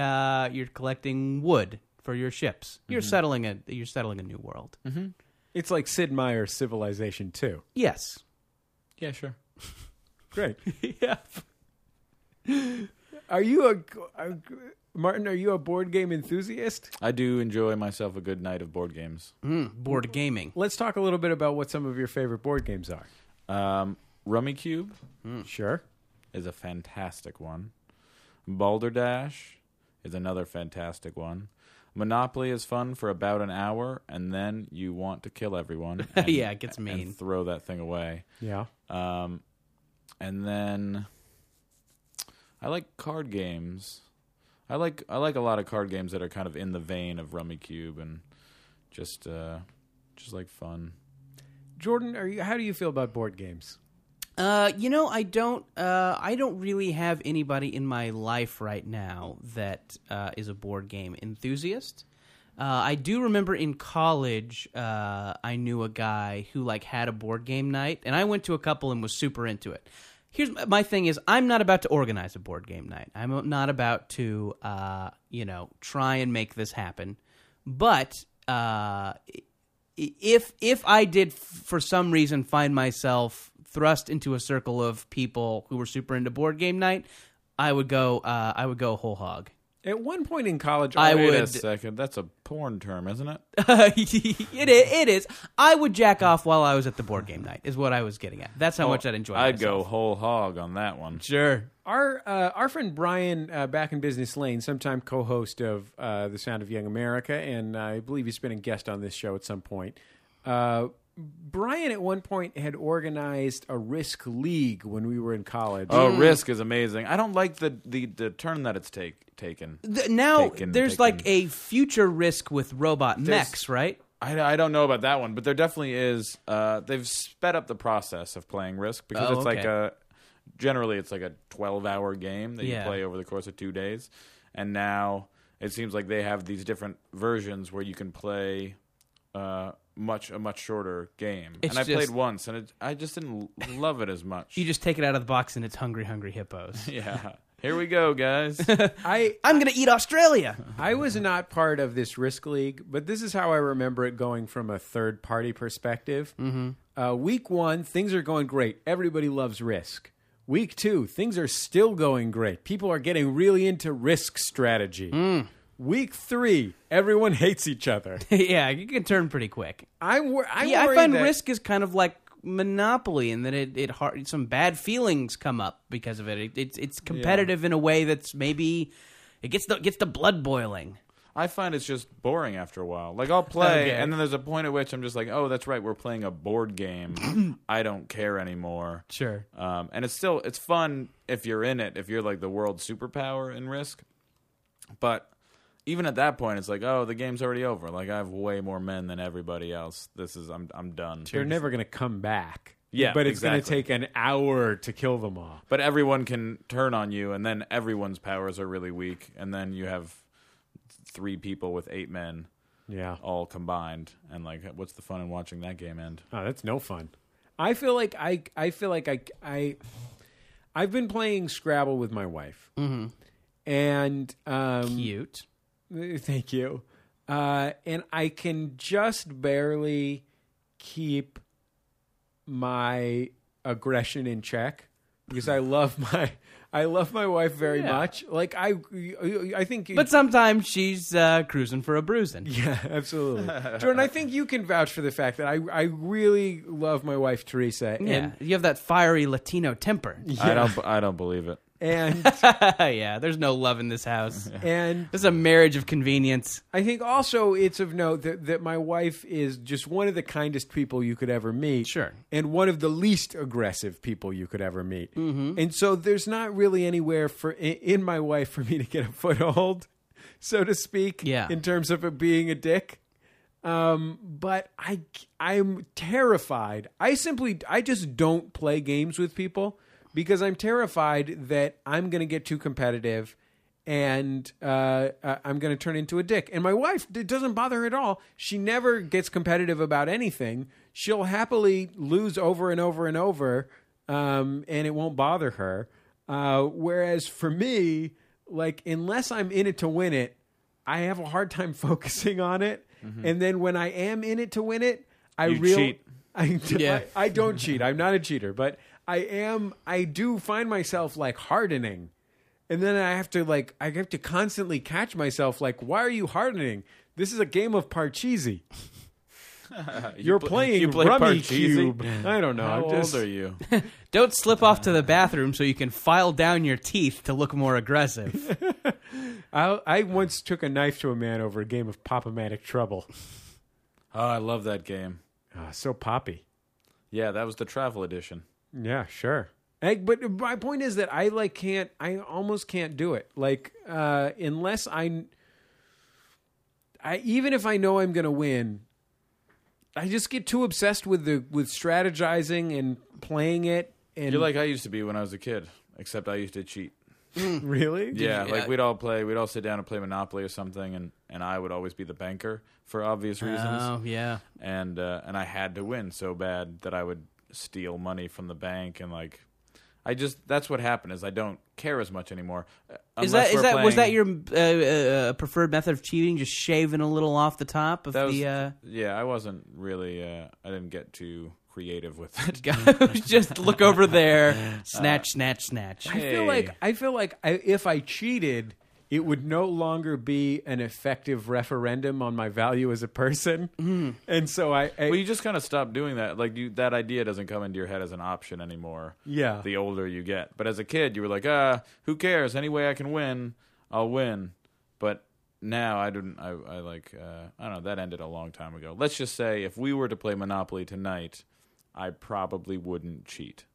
wood for your ships. You're settling a new world. It's like Sid Meier's Civilization 2. Yes. Yeah, sure. Great. Yeah. Are you Martin, are you a board game enthusiast? I do enjoy myself a good night of board games. Board gaming. Let's talk a little bit about what some of your favorite board games are. Rummikub Sure. is a fantastic one. Balderdash is another fantastic one. Monopoly is fun for about an hour, and then you want to kill everyone. And, Yeah, it gets mean. And throw that thing away. Yeah. And then I like card games. I like a lot of card games that are kind of in the vein of Rummikub and just like fun. Jordan, how do you feel about board games? I don't really have anybody in my life right now that is a board game enthusiast. I do remember in college, I knew a guy who had a board game night, and I went to a couple and was super into it. Here's my thing is, I'm not about to organize a board game night. I'm not about to, try and make this happen. But if I did for some reason find myself thrust into a circle of people who were super into board game night, I would go whole hog. At one point in college, I Wait a would- second. That's a porn term, isn't it? It is. I would jack off while I was at the board game night, is what I was getting at. That's how much I'd enjoy I'd go myself. whole hog on that one. Sure. Our friend Brian, back in Business Lane, sometime co-host of The Sound of Young America, and I believe he's been a guest on this show at some point. Brian at one point had organized a Risk League when we were in college. Oh, Risk is amazing. I don't like the turn that it's taken. Now Taken. there's a future Risk with robot mechs, right? I don't know about that one, but there definitely is. They've sped up the process of playing Risk because Oh, it's okay. generally it's like a 12-hour game that you Yeah. play over the course of 2 days, and now it seems like they have these different versions where you can play a much shorter game. It's and I played just- once, and I just didn't love it as much. You just take it out of the box and it's Hungry Hungry Hippos. Yeah. Here we go, guys. I I'm going to eat Australia. I was not part of this Risk League, but this is how I remember it going from a third-party perspective. Mm-hmm. Week 1, things are going great. Everybody loves Risk. Week 2, things are still going great. People are getting really into Risk strategy. Week 3, everyone hates each other. Yeah, you can turn pretty quick. I I worry find that- Risk is kind of like Monopoly, and then some bad feelings come up because of it. It's competitive in a way that's maybe it gets the blood boiling. I find it's just boring after a while. Like, I'll play, Okay. and then there's a point at which I'm just like, oh, that's right, we're playing a board game. I don't care anymore. Sure. And it's fun if you're in it, if you're like the world superpower in Risk. But even at that point, it's like, oh, the game's already over. Like, I have way more men than everybody else. I'm done. They're never going to come back. Yeah, but it's going to exactly. take an hour to kill them all. But everyone can turn on you, and then everyone's powers are really weak, and then you have 3 people with 8 men Yeah. all combined. And like, what's the fun in watching that game end? Oh, that's no fun. I feel like I've been playing Scrabble with my wife, and Cute. thank you. And I can just barely keep my aggression in check because I love my wife very Yeah. much. Like I think, But sometimes she's cruising for a bruising. yeah, absolutely, Jordan. I think you can vouch for the fact that I really love my wife Teresa. Yeah, you have that fiery Latino temper. I don't believe it. And Yeah, there's no love in this house. and This is a marriage of convenience. I think also it's of note that my wife is just one of the kindest people you could ever meet. Sure. And one of the least aggressive people you could ever meet. Mm-hmm. And so there's not really anywhere in my wife for me to get a foothold, so to speak, Yeah. in terms of it being a dick. But I'm terrified. I just don't play games with people because I'm terrified that I'm going to get too competitive and I'm going to turn into a dick. And my wife, it doesn't bother her at all. She never gets competitive about anything. She'll happily lose over and over and over, and it won't bother her. Whereas for me, like, unless I'm in it to win it, I have a hard time focusing on it. And then when I am in it to win it, cheat. I don't cheat. I'm not a cheater, but I do find myself like hardening. and then I have to constantly catch myself. Like, why are you hardening? This is a game of Parcheesi. You're playing play Rummy Parcheesi? Cube. I don't know. How I'm just, old are you? Don't slip off to the bathroom so you can file down your teeth to look more aggressive. I once took a knife to a man over a game of Pop-O-Matic Trouble. Oh, I love that game. So poppy. Yeah, that was the travel edition. Yeah, sure. But my point is that I almost can't do it. Like, unless I even if I know I'm going to win, I just get too obsessed with strategizing and playing it. And You're like I used to be when I was a kid, except I used to cheat. really? Yeah, like we'd all sit down and play Monopoly or something, and I would always be the banker for obvious reasons. Oh, yeah. And I had to win so bad that I would steal money from the bank, and like that's what happened is I don't care as much anymore. Was that your preferred method of cheating? Just shaving a little off the top of Yeah, I wasn't really. I didn't get too creative with it. Just look over there, snatch, snatch, snatch. I feel like if I cheated, it would no longer be an effective referendum on my value as a person. And so well, you just kind of stop doing that. Like that idea doesn't come into your head as an option anymore. Yeah. The older you get, but as a kid, you were like, who cares? Any way I can win, I'll win. But now I don't know. That ended a long time ago. Let's just say if we were to play Monopoly tonight, I probably wouldn't cheat.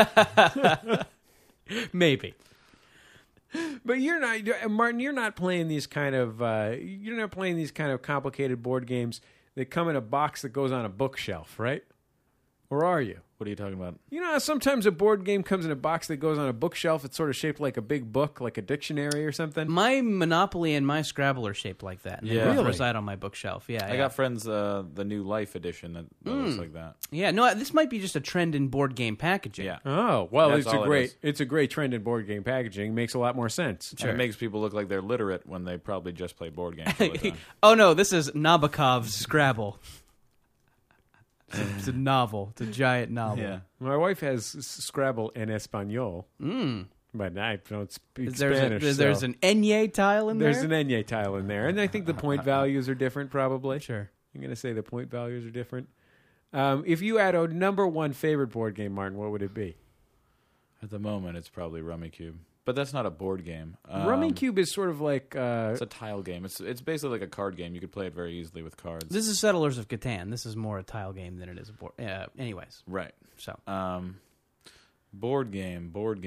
Maybe. But you're not, Martin. You're not playing these kind of complicated board games that come in a box that goes on a bookshelf, right? Or are you? What are you talking about? You know, sometimes a board game comes in a box that goes on a bookshelf. It's sort of shaped like a big book, like a dictionary or something. My Monopoly and my Scrabble are shaped like that. And they both Really? reside on my bookshelf. Yeah, I got friends the New Life edition that looks like that. Yeah, no, this might be just a trend in board game packaging. Yeah. Oh, well, That's all it is. it's a great trend in board game packaging. Makes a lot more sense. And it makes people look like they're literate when they probably just play board games all the time. Oh no, this is Nabokov's Scrabble. It's a novel. It's a giant novel. Yeah. My wife has Scrabble en Espanol, but I don't speak There's Spanish. there's an Enye tile in there? There's an Enye tile in there, and I think the point values are different. Probably. Sure. I'm going to say the point values are different. If you had a number one favorite board game, Martin, what would it be? At the moment, it's probably Rummy Cube. But that's not a board game. Rummy Cube is sort of like... it's a tile game. It's basically like a card game. You could play it very easily with cards. This is Settlers of Catan. This is more a tile game than it is a board. Anyways, Right. so Board game. Bored.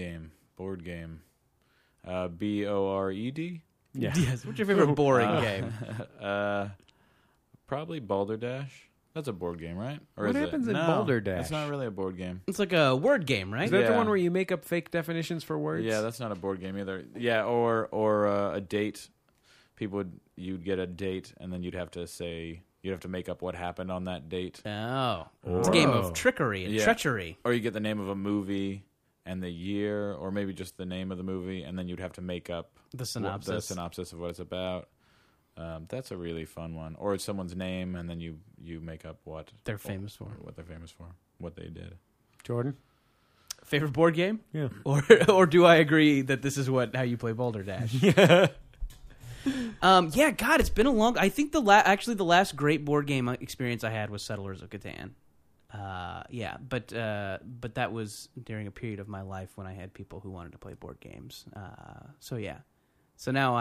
yeah. yes. What's your favorite boring game? Probably Balderdash. That's a board game, right? Or What is happens it? in No, Balderdash? It's not really a board game. It's like a word game, right? Is that the Yeah. one where you make up fake definitions for words? Yeah, that's not a board game either. Yeah, or a date. You'd get a date, and then you'd have to make up what happened on that date. Oh, it's a game Whoa. of trickery and Yeah. treachery. Or you get the name of a movie and the year, or maybe just the name of the movie, and then you'd have to make up The synopsis. the synopsis of what it's about. That's a really fun one. Or it's someone's name, and then you make up what They're famous for. what they're famous for, what they did. Jordan? Favorite board game? Yeah. Or do I agree that this is how you play Balderdash? Yeah. Yeah, God, it's been a long. I think the last great board game experience I had was Settlers of Catan. Yeah, but that was during a period of my life when I had people who wanted to play board games. So yeah, so now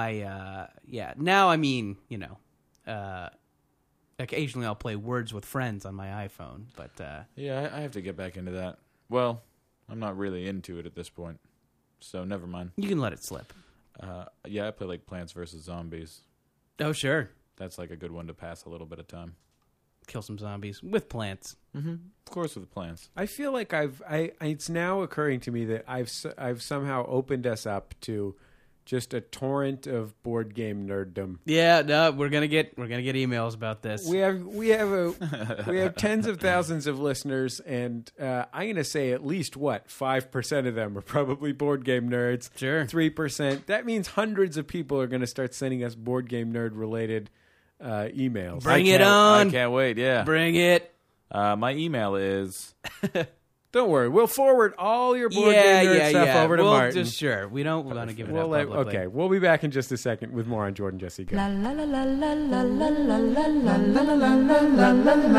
occasionally I'll play Words with Friends on my iPhone, but Yeah, I have to get back into that. Well, I'm not really into it at this point, so never mind. you can let it slip. Yeah, I play like Plants vs. Zombies. Oh sure, That's like a good one to pass a little bit of time. kill some zombies with plants. Mm-hmm. Of course, with plants. I feel like it's now occurring to me that I've somehow opened us up to just a torrent of board game nerddom. Yeah, no, we're gonna get emails about this. We have tens of thousands of listeners, and I'm going to say at least 5% of them are probably board game nerds. Sure. 3%. That means hundreds of people are going to start sending us board game nerd related emails. Bring it on. I can't wait, yeah. Bring it. My email is Don't worry. We'll forward all your board game nerd stuff over to we'll Martin. just sure. We don't want to give it We'll up publicly. okay, we'll be back in just a second with more on Jordan Jesse Go. La la la la la la la la la la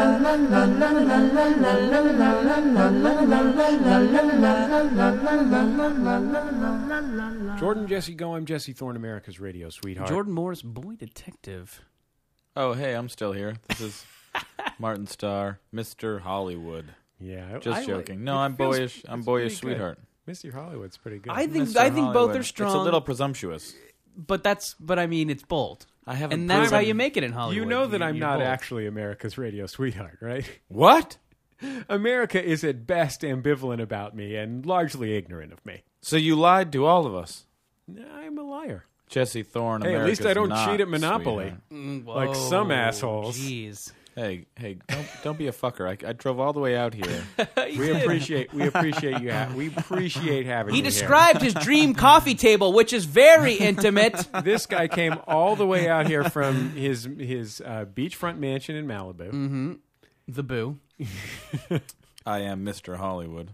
Jordan Jesse Go. I'm Jesse Thorne, America's radio sweetheart. Jordan Moore's Boy Detective. Oh, hey, I'm still here. This is Martin Starr, Mr. Hollywood. Yeah, Just joking. No, I'm boyish. I'm boyish sweetheart. Mr. Hollywood's pretty good. I think Mr. I think both Hollywood. are strong. It's a little presumptuous. but I mean it's bold. I haven't And that's how proven- you make it in Hollywood. you know that I'm You're not bold. actually America's radio sweetheart, right? What? America is at best ambivalent about me and largely ignorant of me. So you lied to all of us. I'm a liar. Jesse Thorne, Hey, at least America's I don't not cheat at Monopoly. sweetheart. Like some assholes. Jeez. Hey, don't be a fucker. I drove all the way out here. We appreciate you. We appreciate having He you described his dream coffee table, which is very intimate. here. This guy came all the way out here from his beachfront mansion in Malibu. The Boo. I am Mr. Hollywood.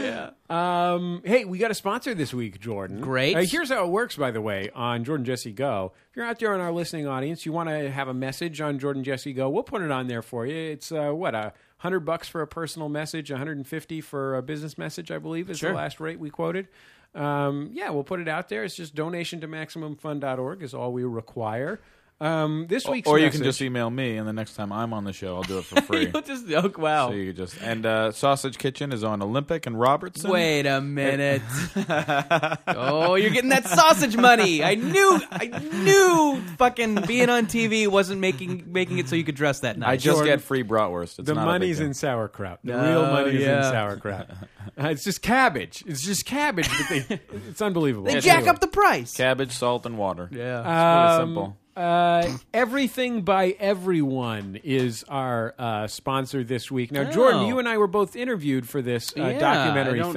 Hey, we got a sponsor this week, Jordan. Great. Here's how it works, by the way, on Jordan Jesse Go. If you're out there in our listening audience, you want to have a message on Jordan Jesse Go, we'll put it on there for you. It's $100 for a personal message, $150 for a business message, I believe, is the last rate we quoted. We'll put it out there. It's just donation to MaximumFun.org is all we require. This week's Or you message, can just email me, and the next time I'm on the show, I'll do it for free. Wow. So you could just Sausage Kitchen is on Olympic and Robertson. Wait a minute. Oh, you're getting that sausage money. I knew fucking being on TV wasn't making it so you could dress that night. I just Jordan, get free bratwurst. It's the not money's a big in sauerkraut. The Oh, real money's yeah. in sauerkraut. It's just cabbage. It's just cabbage, but it's unbelievable. They jack up the price. cabbage, salt, and water. Yeah. It's really simple. Everything by Everyone is our sponsor this week. Now, Jordan, you and I were both interviewed for this documentary film.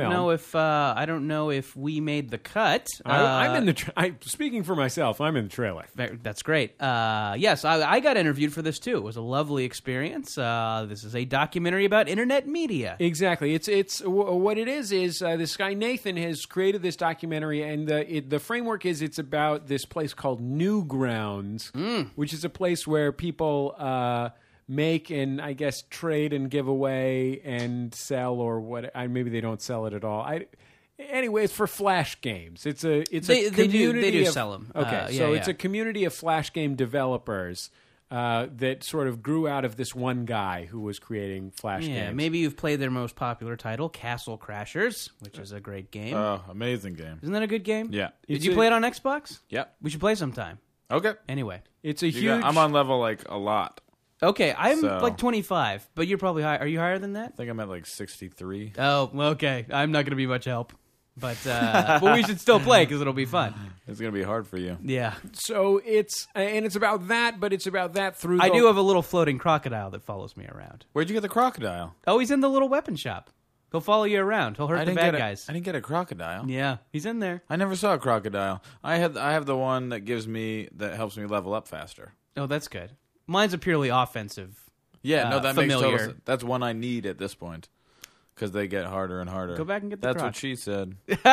I don't know if we made the cut. I'm in the. Speaking for myself, I'm in the trailer. That's great. Yes, I got interviewed for this too. It was a lovely experience. This is a documentary about internet media. Exactly. It's what it is this guy Nathan has created this documentary, and the framework is it's about this place called Newgrounds, which is a place where people make and I guess trade and give away and sell or what. Maybe they don't sell it at all. Anyway, it's for flash games. It's a community. They do of, sell them. Okay, so it's a community of flash game developers that sort of grew out of this one guy who was creating flash games. Yeah, maybe you've played their most popular title, Castle Crashers, which is a great game. Oh, amazing game. Isn't that a good game? Yeah. Did you play it on Xbox? Yep. We should play sometime. Okay. Anyway. It's a huge. I'm on level like a lot. Okay, I'm So- like 25, but you're probably high. Are you higher than that? I think I'm at like 63. Oh, okay. I'm not going to be much help. But we should still play because it'll be fun. It's gonna be hard for you. Yeah. So it's about that, but it's about that through. I do have a little floating crocodile that follows me around. Where'd you get the crocodile? Oh, he's in the little weapon shop. He'll follow you around. He'll hurt the bad guys. I didn't get a crocodile. Yeah, he's in there. I never saw a crocodile. I have the one that helps me level up faster. Oh, that's good. Mine's a purely offensive. Yeah, no, that makes familiar. total sense. That's one I need at this point because they get harder and harder. Go back and get the That's croc. what she said.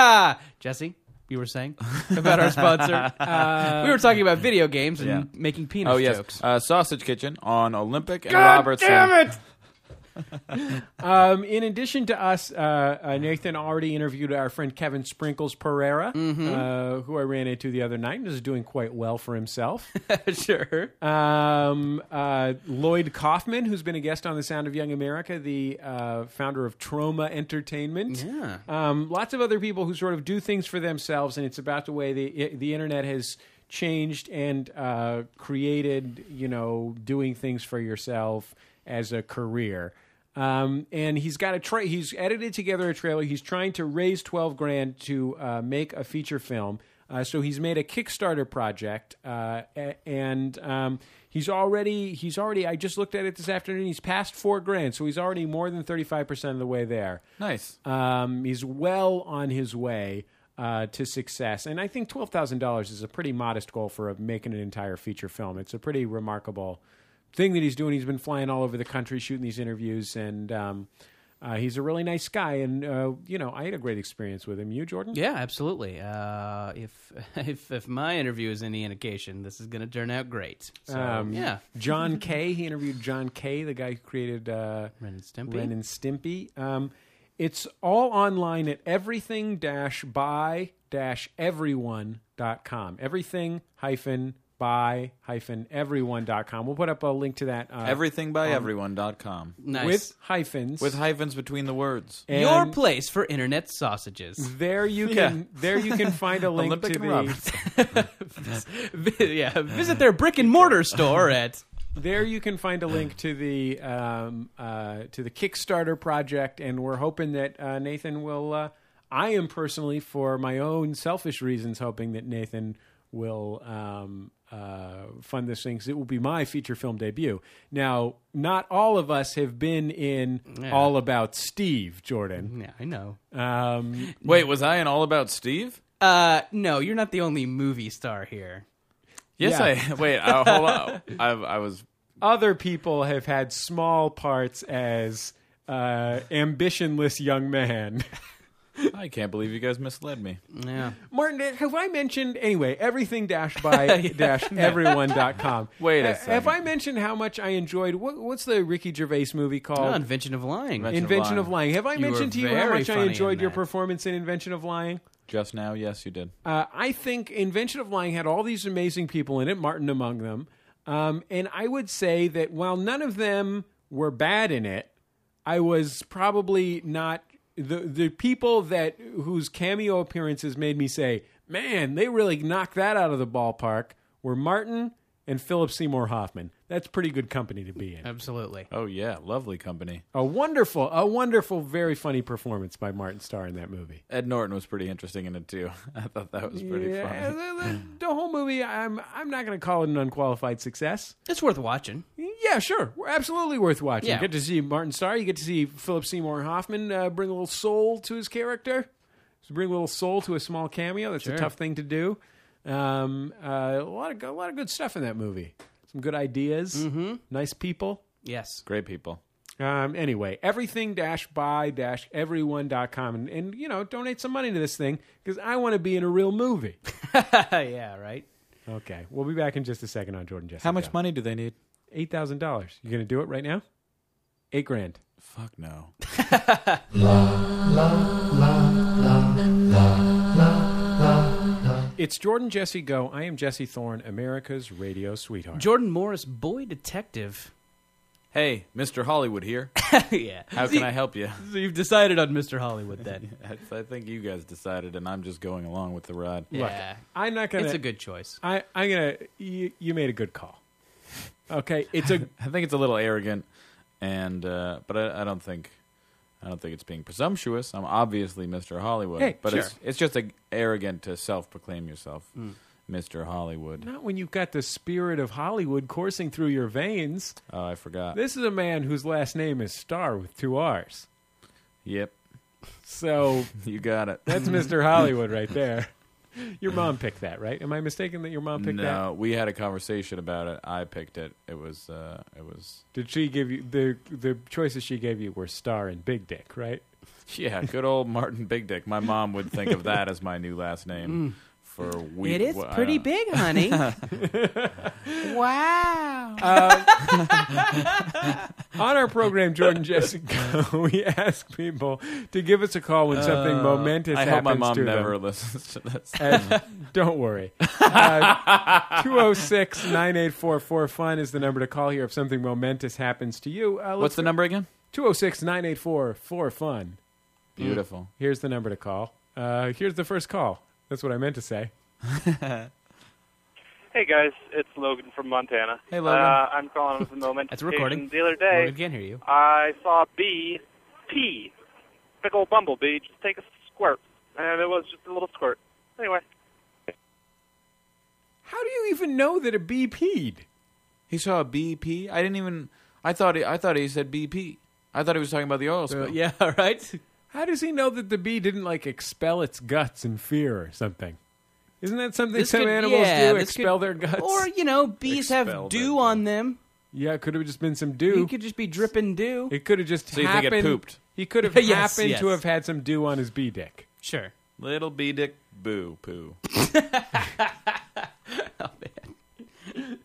Jesse, you were saying about our sponsor? We were talking about video games and making penis Oh yes, jokes. Sausage Kitchen on Olympic and Robertson. Damn it! In addition to us, Nathan already interviewed our friend Kevin Sprinkles Pereira, who I ran into the other night and is doing quite well for himself. Sure. Lloyd Kaufman, who's been a guest on The Sound of Young America, the founder of Troma Entertainment. Yeah. Lots of other people who sort of do things for themselves, and it's about the way the internet has changed and created, doing things for yourself as a career. And he's got he's edited together a trailer. He's trying to raise $12,000 to make a feature film. So he's made a Kickstarter project, and he's already. I just looked at it this afternoon. He's passed $4,000, so he's already more than 35% of the way there. Nice. He's well on his way to success, and I think $12,000 is a pretty modest goal for making an entire feature film. It's a pretty remarkable thing that he's doing. He's been flying all over the country shooting these interviews, and He's a really nice guy, and I had a great experience with him. You, Jordan? Yeah, absolutely. If my interview is any indication, this is going to turn out great. So, yeah. John Kay. He interviewed John Kay, the guy who created Ren and Stimpy. Ren and Stimpy. It's all online at everything-by-everyone.com. Everything-by-everyone.com. We'll put up a link to that. Everythingbyeveryone.com. Nice. With hyphens. With hyphens between the words. And your place for internet sausages. There you can find a link Olympic to and the... Yeah, visit their brick and mortar store at... There you can find a link to the Kickstarter project, and we're hoping that Nathan will. I am personally, for my own selfish reasons, hoping that Nathan will fund this thing, because it will be my feature film debut. Now, not all of us have been in All About Steve, Jordan. Yeah, I know. Wait, was I in All About Steve? No, you're not the only movie star here. Yes, Yeah. Wait, hold on. I was... Other people have had small parts as ambitionless young man. I can't believe you guys misled me. Yeah. Martin, have I mentioned, anyway, everything-by-everyone.com. Wait a second. Have I mentioned how much I enjoyed, what's the Ricky Gervais movie called? Invention of Lying. Invention of Lying. Have I mentioned to you how very much I funny enjoyed in your that. performance in Invention of Lying? Just now, yes, you did. I think Invention of Lying had all these amazing people in it, Martin among them. And I would say that while none of them were bad in it, I was probably not the people whose cameo appearances made me say, man, they really knocked that out of the ballpark, were Martin and Philip Seymour Hoffman. That's pretty good company to be in. Absolutely. Oh, yeah, lovely company. A wonderful, very funny performance by Martin Starr in that movie. Ed Norton was pretty interesting in it, too. I thought that was pretty funny. The whole movie, I'm not going to call it an unqualified success. It's worth watching. Yeah, sure. We're absolutely worth watching. Yeah. You get to see Martin Starr. You get to see Philip Seymour Hoffman bring a little soul to his character. Bring a little soul to a small cameo. That's a tough thing to do. A lot of good stuff in that movie. Some good ideas. Mm-hmm. Nice people. Yes. Great people. Anyway, everything-by-everyone.com. And donate some money to this thing, because I want to be in a real movie. Yeah, right. Okay. We'll be back in just a second on Jordan Jesse. How much money do they need? $8,000. You going to do it right now? $8,000. Fuck no. It's Jordan Jesse Go. I am Jesse Thorne, America's radio sweetheart. Jordan Morris, boy detective. Hey, Mr. Hollywood here. Yeah. How can I help you? So you've decided on Mr. Hollywood then. I think you guys decided, and I'm just going along with the ride. Yeah. I'm not going to... It's a good choice. I'm going to... You made a good call. Okay, it's a... I think it's a little arrogant, and but I don't think it's being presumptuous. I'm obviously Mr. Hollywood, Hey, but sure. it's just arrogant to self-proclaim yourself Mr. Hollywood. Not when you've got the spirit of Hollywood coursing through your veins. Oh, I forgot. This is a man whose last name is Starr with 2 R's. Yep, So you got it. that's Mr. Hollywood right there. Your mom picked that, right? Am I mistaken that your mom picked that? No, we had a conversation about it. I picked it. It was. Did she give you... The choices she gave you were Starr and Big Dick, right? Yeah, good old Martin Big Dick. My mom would think of that as my new last name. For It is pretty big, honey. Wow. On our program, Jordan Jesse Go, we ask people to give us a call when something momentous I happens hope my mom to never them. listens to this. Don't worry. 206-9844-FUN is the number to call here if something momentous happens to you. What's the number again? 206-9844-FUN. Beautiful. Here's the number to call. Here's the first call. That's what I meant to say. Hey guys, it's Logan from Montana. Hey, Logan. I'm calling with a moment. That's recording. The other day, Logan can't hear you. I saw a bee pee. Big old bumblebee just take a squirt, and it was just a little squirt. Anyway, How do you even know that a bee peed? He saw a BP. I didn't even. I thought he said BP. I thought he was talking about the oil spill. Yeah, right? How does he know that the bee didn't, expel its guts in fear or something? Isn't that something some animals do, expel their guts? Or, bees have Expel dew their on them. Yeah, it could have just been some dew. He could just be dripping dew. It could have just So you happened. think it pooped? He could have Yes, happened yes. to have had some dew on his bee dick. Sure. Little bee dick boo poo. Oh, man.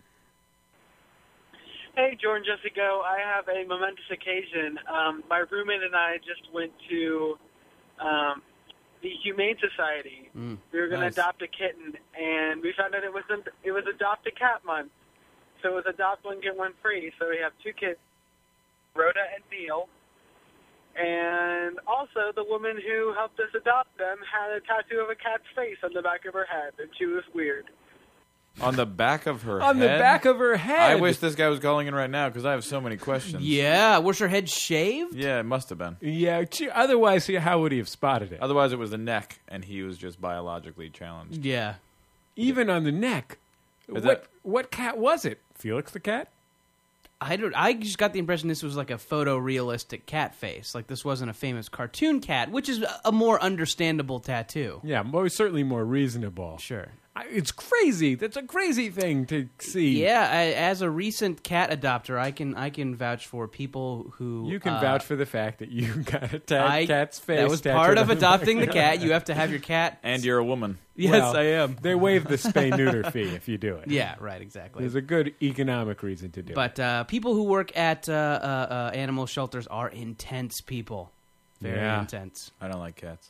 Hey, Jordan, Jesse Go. I have a momentous occasion. My roommate and I just went to the Humane Society. We were going to nice. adopt a kitten, and we found out it was Adopt a Cat Month. So it was adopt one, get one free. So we have 2 kids, Rhoda and Neil. And also, the woman who helped us adopt them had a tattoo of a cat's face on the back of her head, and she was weird. On the back of her head? On the back of her head. I wish this guy was calling in right now because I have so many questions. Yeah. Was her head shaved? Yeah, it must have been. Yeah, otherwise, how would he have spotted it? Otherwise, it was the neck, and he was just biologically challenged. Yeah. Even on the neck. What cat was it? Felix the cat? I just got the impression this was like a photorealistic cat face. Like this wasn't a famous cartoon cat, which is a more understandable tattoo. Yeah, certainly more reasonable. Sure. It's crazy. That's a crazy thing to see. Yeah, as a recent cat adopter, I can vouch for people who You can vouch for the fact that you got a cat's face. That was tattooed part of on the adopting the back. cat. You have to have your cat. And you're a woman. Yes, Well, I am. They waive the spay-neuter fee if you do it. Yeah, right, exactly. There's a good economic reason to do it. But people who work at animal shelters are intense people. Very Yeah. intense. I don't like cats.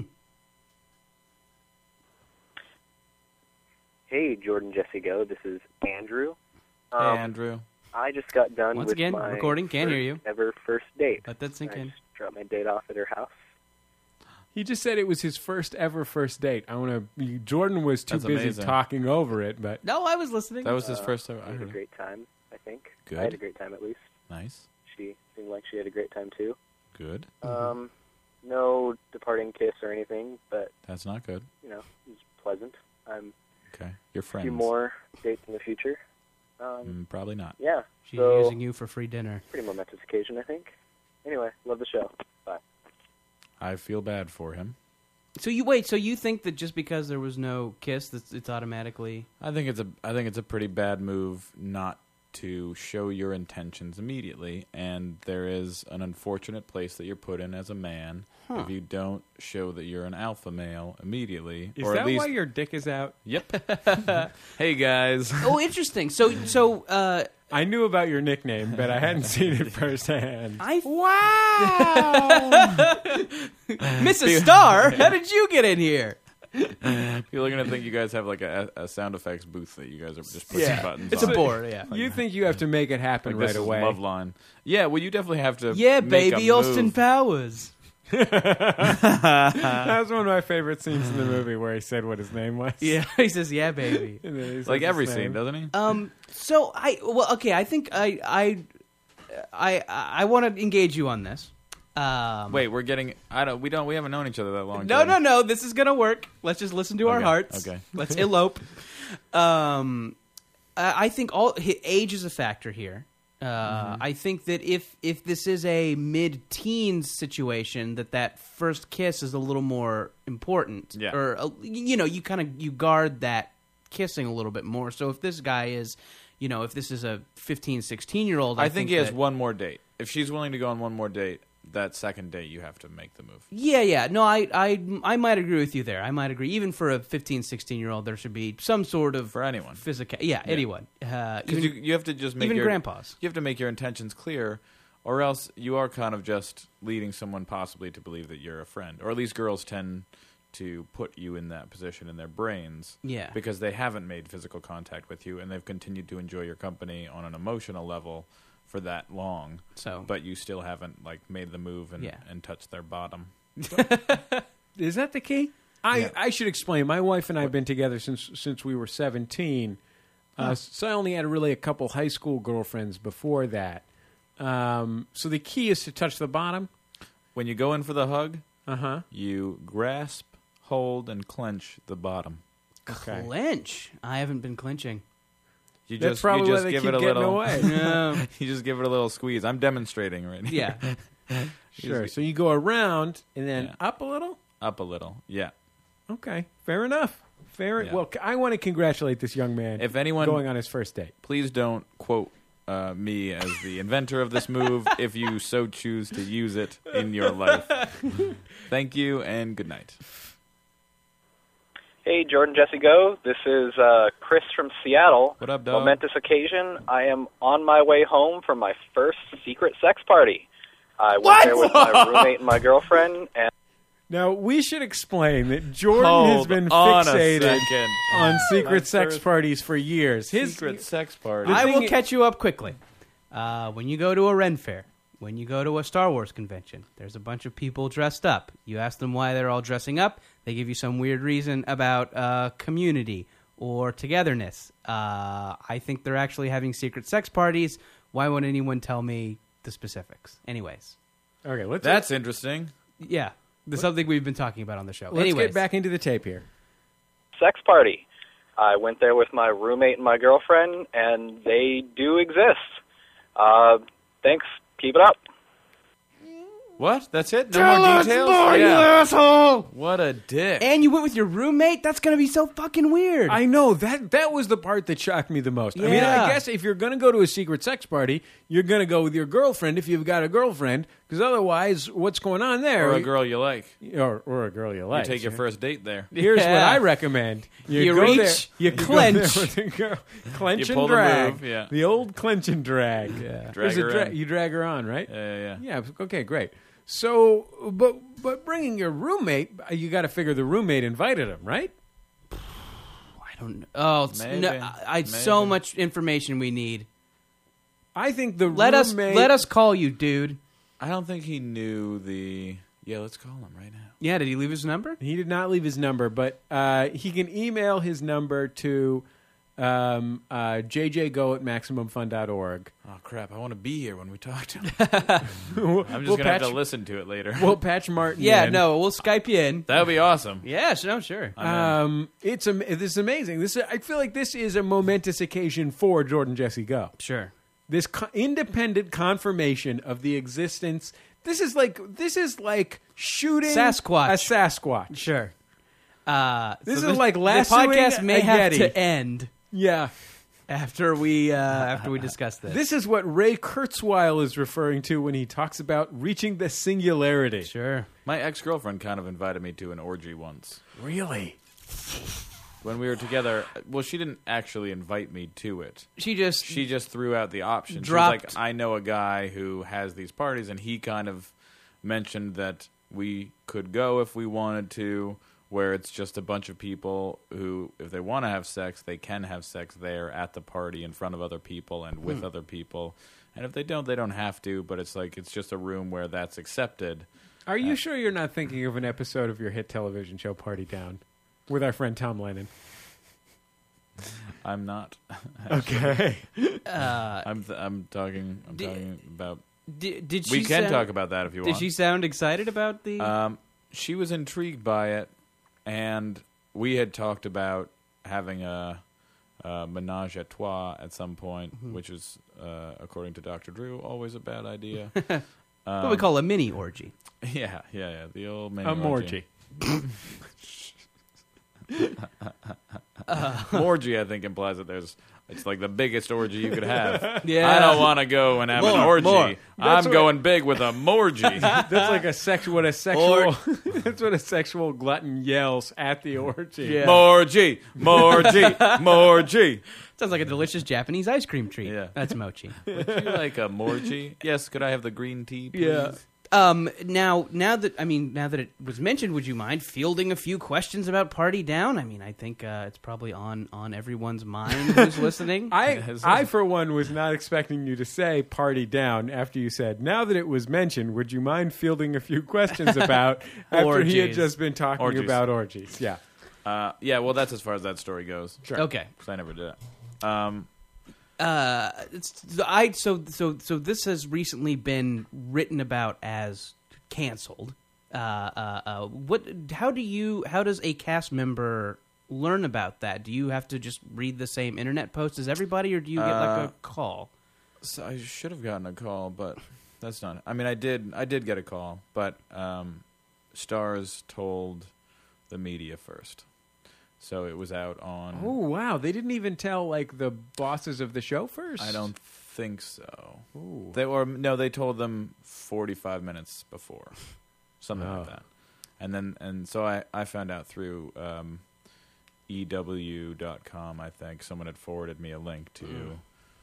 Hey, Jordan, Jesse Go. This is Andrew. Hey, Andrew. I just got done Once with again, my recording, can't hear you. ever first date. Let that sink I in. just dropped my date off at her house. He just said it was his first ever first date. Jordan was too That's busy amazing. talking over it, but No, I was listening. That was his first time. It I was a heard it. great time, I think. Good. I had a great time, at least. Nice. She seemed like she had a great time, too. Good. No departing kiss or anything, but, That's not good. it was pleasant. I'm Okay. You're a friends. few more dates in the future. Probably not. Yeah, She's so using you for free dinner. pretty momentous occasion, I think. Anyway, love the show. Bye. I feel bad for him. So you think that just because there was no kiss, that it's automatically? I think it's a pretty bad move not to show your intentions immediately, and there is an unfortunate place that you're put in as a man if you don't show that you're an alpha male immediately. is or that at least, why your dick is out? Yep. Hey guys. Oh, interesting. So I knew about your nickname, but I hadn't seen it firsthand. Mrs. Star, how did you get in here? People are gonna think you guys have like a sound effects booth that you guys are just pushing buttons. It's a on. board, yeah. You think you have to make it happen Like this right is away? Loveline. Yeah, well, you definitely have to. Yeah, make baby, a Austin move. Powers. That was one of my favorite scenes in the movie where he said what his name was. Yeah, he says, "Yeah, baby." And then he says Like his every name. scene, doesn't he? So I think I want to engage you on this. Wait, we're getting. We haven't known each other that long. No, Jordan. no. This is gonna work. Let's just listen to our Okay, hearts. okay. Let's elope. I think age is a factor here. I think that if this is a mid-teens situation, that first kiss is a little more important. Yeah. Or you guard that kissing a little bit more. So if this guy is, if this is a 15, 16-year-old, I think he has that- one more date. If she's willing to go on one more date, that second date you have to make the move. Yeah. No, I might agree with you there. I might agree. Even for a 15, 16-year-old, there should be some sort of For anyone. physical. Yeah, anyone. Because Even you have to just make even your grandpas. You have to make your intentions clear, or else you are kind of just leading someone possibly to believe that you're a friend. Or at least girls tend to put you in that position in their brains. Yeah. Because they haven't made physical contact with you, and they've continued to enjoy your company on an emotional level for that long. So, But you still haven't made the move and, Yeah. and touched their bottom. Is that the key? I should explain. My wife and I have been together since we were 17. So I only had really a couple high school girlfriends before that. So the key is to touch the bottom. When you go in for the hug, Uh-huh. you grasp, hold, and clench the bottom. Okay. clench. I haven't been clenching. You That's just, probably you why just they give keep it a getting little. away. No. You just give it a little squeeze. I'm demonstrating right here. Yeah. Sure. So you go around and then Yeah. up a little? Up a little. Yeah. Okay. Fair enough. Yeah. Well, I want to congratulate this young man If anyone, going on his first date. please don't quote me as the inventor of this move if you so choose to use it in your life. Thank you and good night. Hey, Jordan, Jesse, Go. This is Chris from Seattle. What up, dog? Momentous occasion. I am on my way home from my first secret sex party. I went there with my roommate and my girlfriend, and Now, we should explain that Jordan has been fixated on secret sex parties for years. His secret sex party. I will catch you up quickly. When you go to a Ren Fair, when you go to a Star Wars convention, there's a bunch of people dressed up. You ask them why they're all dressing up. They give you some weird reason about community or togetherness. I think they're actually having secret sex parties. Why won't anyone tell me the specifics? Anyways. Okay, That's interesting. Yeah. There's something we've been talking about on the show. Let's get back into the tape here. sex party. I went there with my roommate and my girlfriend, and they do exist. Thanks. Keep it up. What? That's it? No more details? You asshole! What a dick. And you went with your roommate? That's going to be so fucking weird. I know. That was the part that shocked me the most. I mean, Yeah. I guess if you're going to go to a secret sex party, you're going to go with your girlfriend if you've got a girlfriend, because otherwise, what's going on there? Or a girl you like. Or a girl you like. You take your first date there. Here's what Yeah. I recommend. You go reach, there, you go clench. there with the girl. Clench You and pull the drag. move, yeah. The old clench and drag. Yeah. Drag There's a her in. You drag her on, right? Yeah. Yeah, okay, great. So, but bringing your roommate, you got to figure the roommate invited him, right? I don't know. Oh, Maybe. no, I so much information we need. I think the Let roommate... us call you, dude. I don't think he knew the... Yeah, let's call him right now. Yeah, did he leave his number? He did not leave his number, but he can email his number to jjgo@maximumfun.org. Oh, crap. I want to be here when we talk to him. We'll I'm just going to have to listen to it later. We'll patch Martin Yeah, in. no, we'll Skype you in. That would be awesome. Yeah, sure. This is amazing. I feel like this is a momentous occasion for Jordan Jesse Go. Sure. This independent confirmation of the existence. This is like shooting Sasquatch. a Sasquatch. Sure. This So is like the lassoing podcast may a have Yeti. to end Yeah. after we discuss this. This is what Ray Kurzweil is referring to when he talks about reaching the singularity. Sure. My ex-girlfriend kind of invited me to an orgy once. Really? When we were together, well, she didn't actually invite me to it. She just She just threw out the option. She Dropped- was like, I know a guy who has these parties, and he kind of mentioned that we could go if we wanted to, where it's just a bunch of people who, if they want to have sex, they can have sex there at the party in front of other people and with other people. And if they don't have to, but it's like it's just a room where that's accepted. Are you sure you're not thinking of an episode of your hit television show Party Down with our friend Tom Lennon? I'm not. Okay. I'm talking about... did she We can sound- talk about that if you Did want. she sound excited about the She was intrigued by it, and we had talked about having a menage a trois at some point, which is, according to Dr. Drew, always a bad idea. what we call a mini orgy? Yeah, the old mini A morgy. Morgy, I think, implies that it's like the biggest orgy you could have. Yeah. I don't want to go and have an orgy. more. That's I'm going big with a morgy. That's like a sexual. That's what a sexual glutton yells at the orgy. Yeah. Morgy, morgy, morgy. Sounds like a delicious Japanese ice cream treat. Yeah. That's mochi. Would you like a morgy? Yes, could I have the green tea, please? Yeah. Now that it was mentioned, would you mind fielding a few questions about Party Down? I mean, I think it's probably on everyone's mind who's listening. I, for one, was not expecting you to say "party down" after you said. Now that it was mentioned, would you mind fielding a few questions about after he had Orgies. just been talking Orgies. about orgies? Yeah. Yeah, well, that's as far as that story goes. Sure. Okay. Because I never did it. So this has recently been written about as canceled. How does a cast member learn about that? Do you have to just read the same internet post as everybody, or do you get like a call? So I should have gotten a call, but that's not. I mean, I did get a call, but Stars told the media first, so it was out on. Oh wow! They didn't even tell like the bosses of the show first. I don't think so. They told them 45 minutes before, something like that. And so I found out through EW.com. I think someone had forwarded me a link to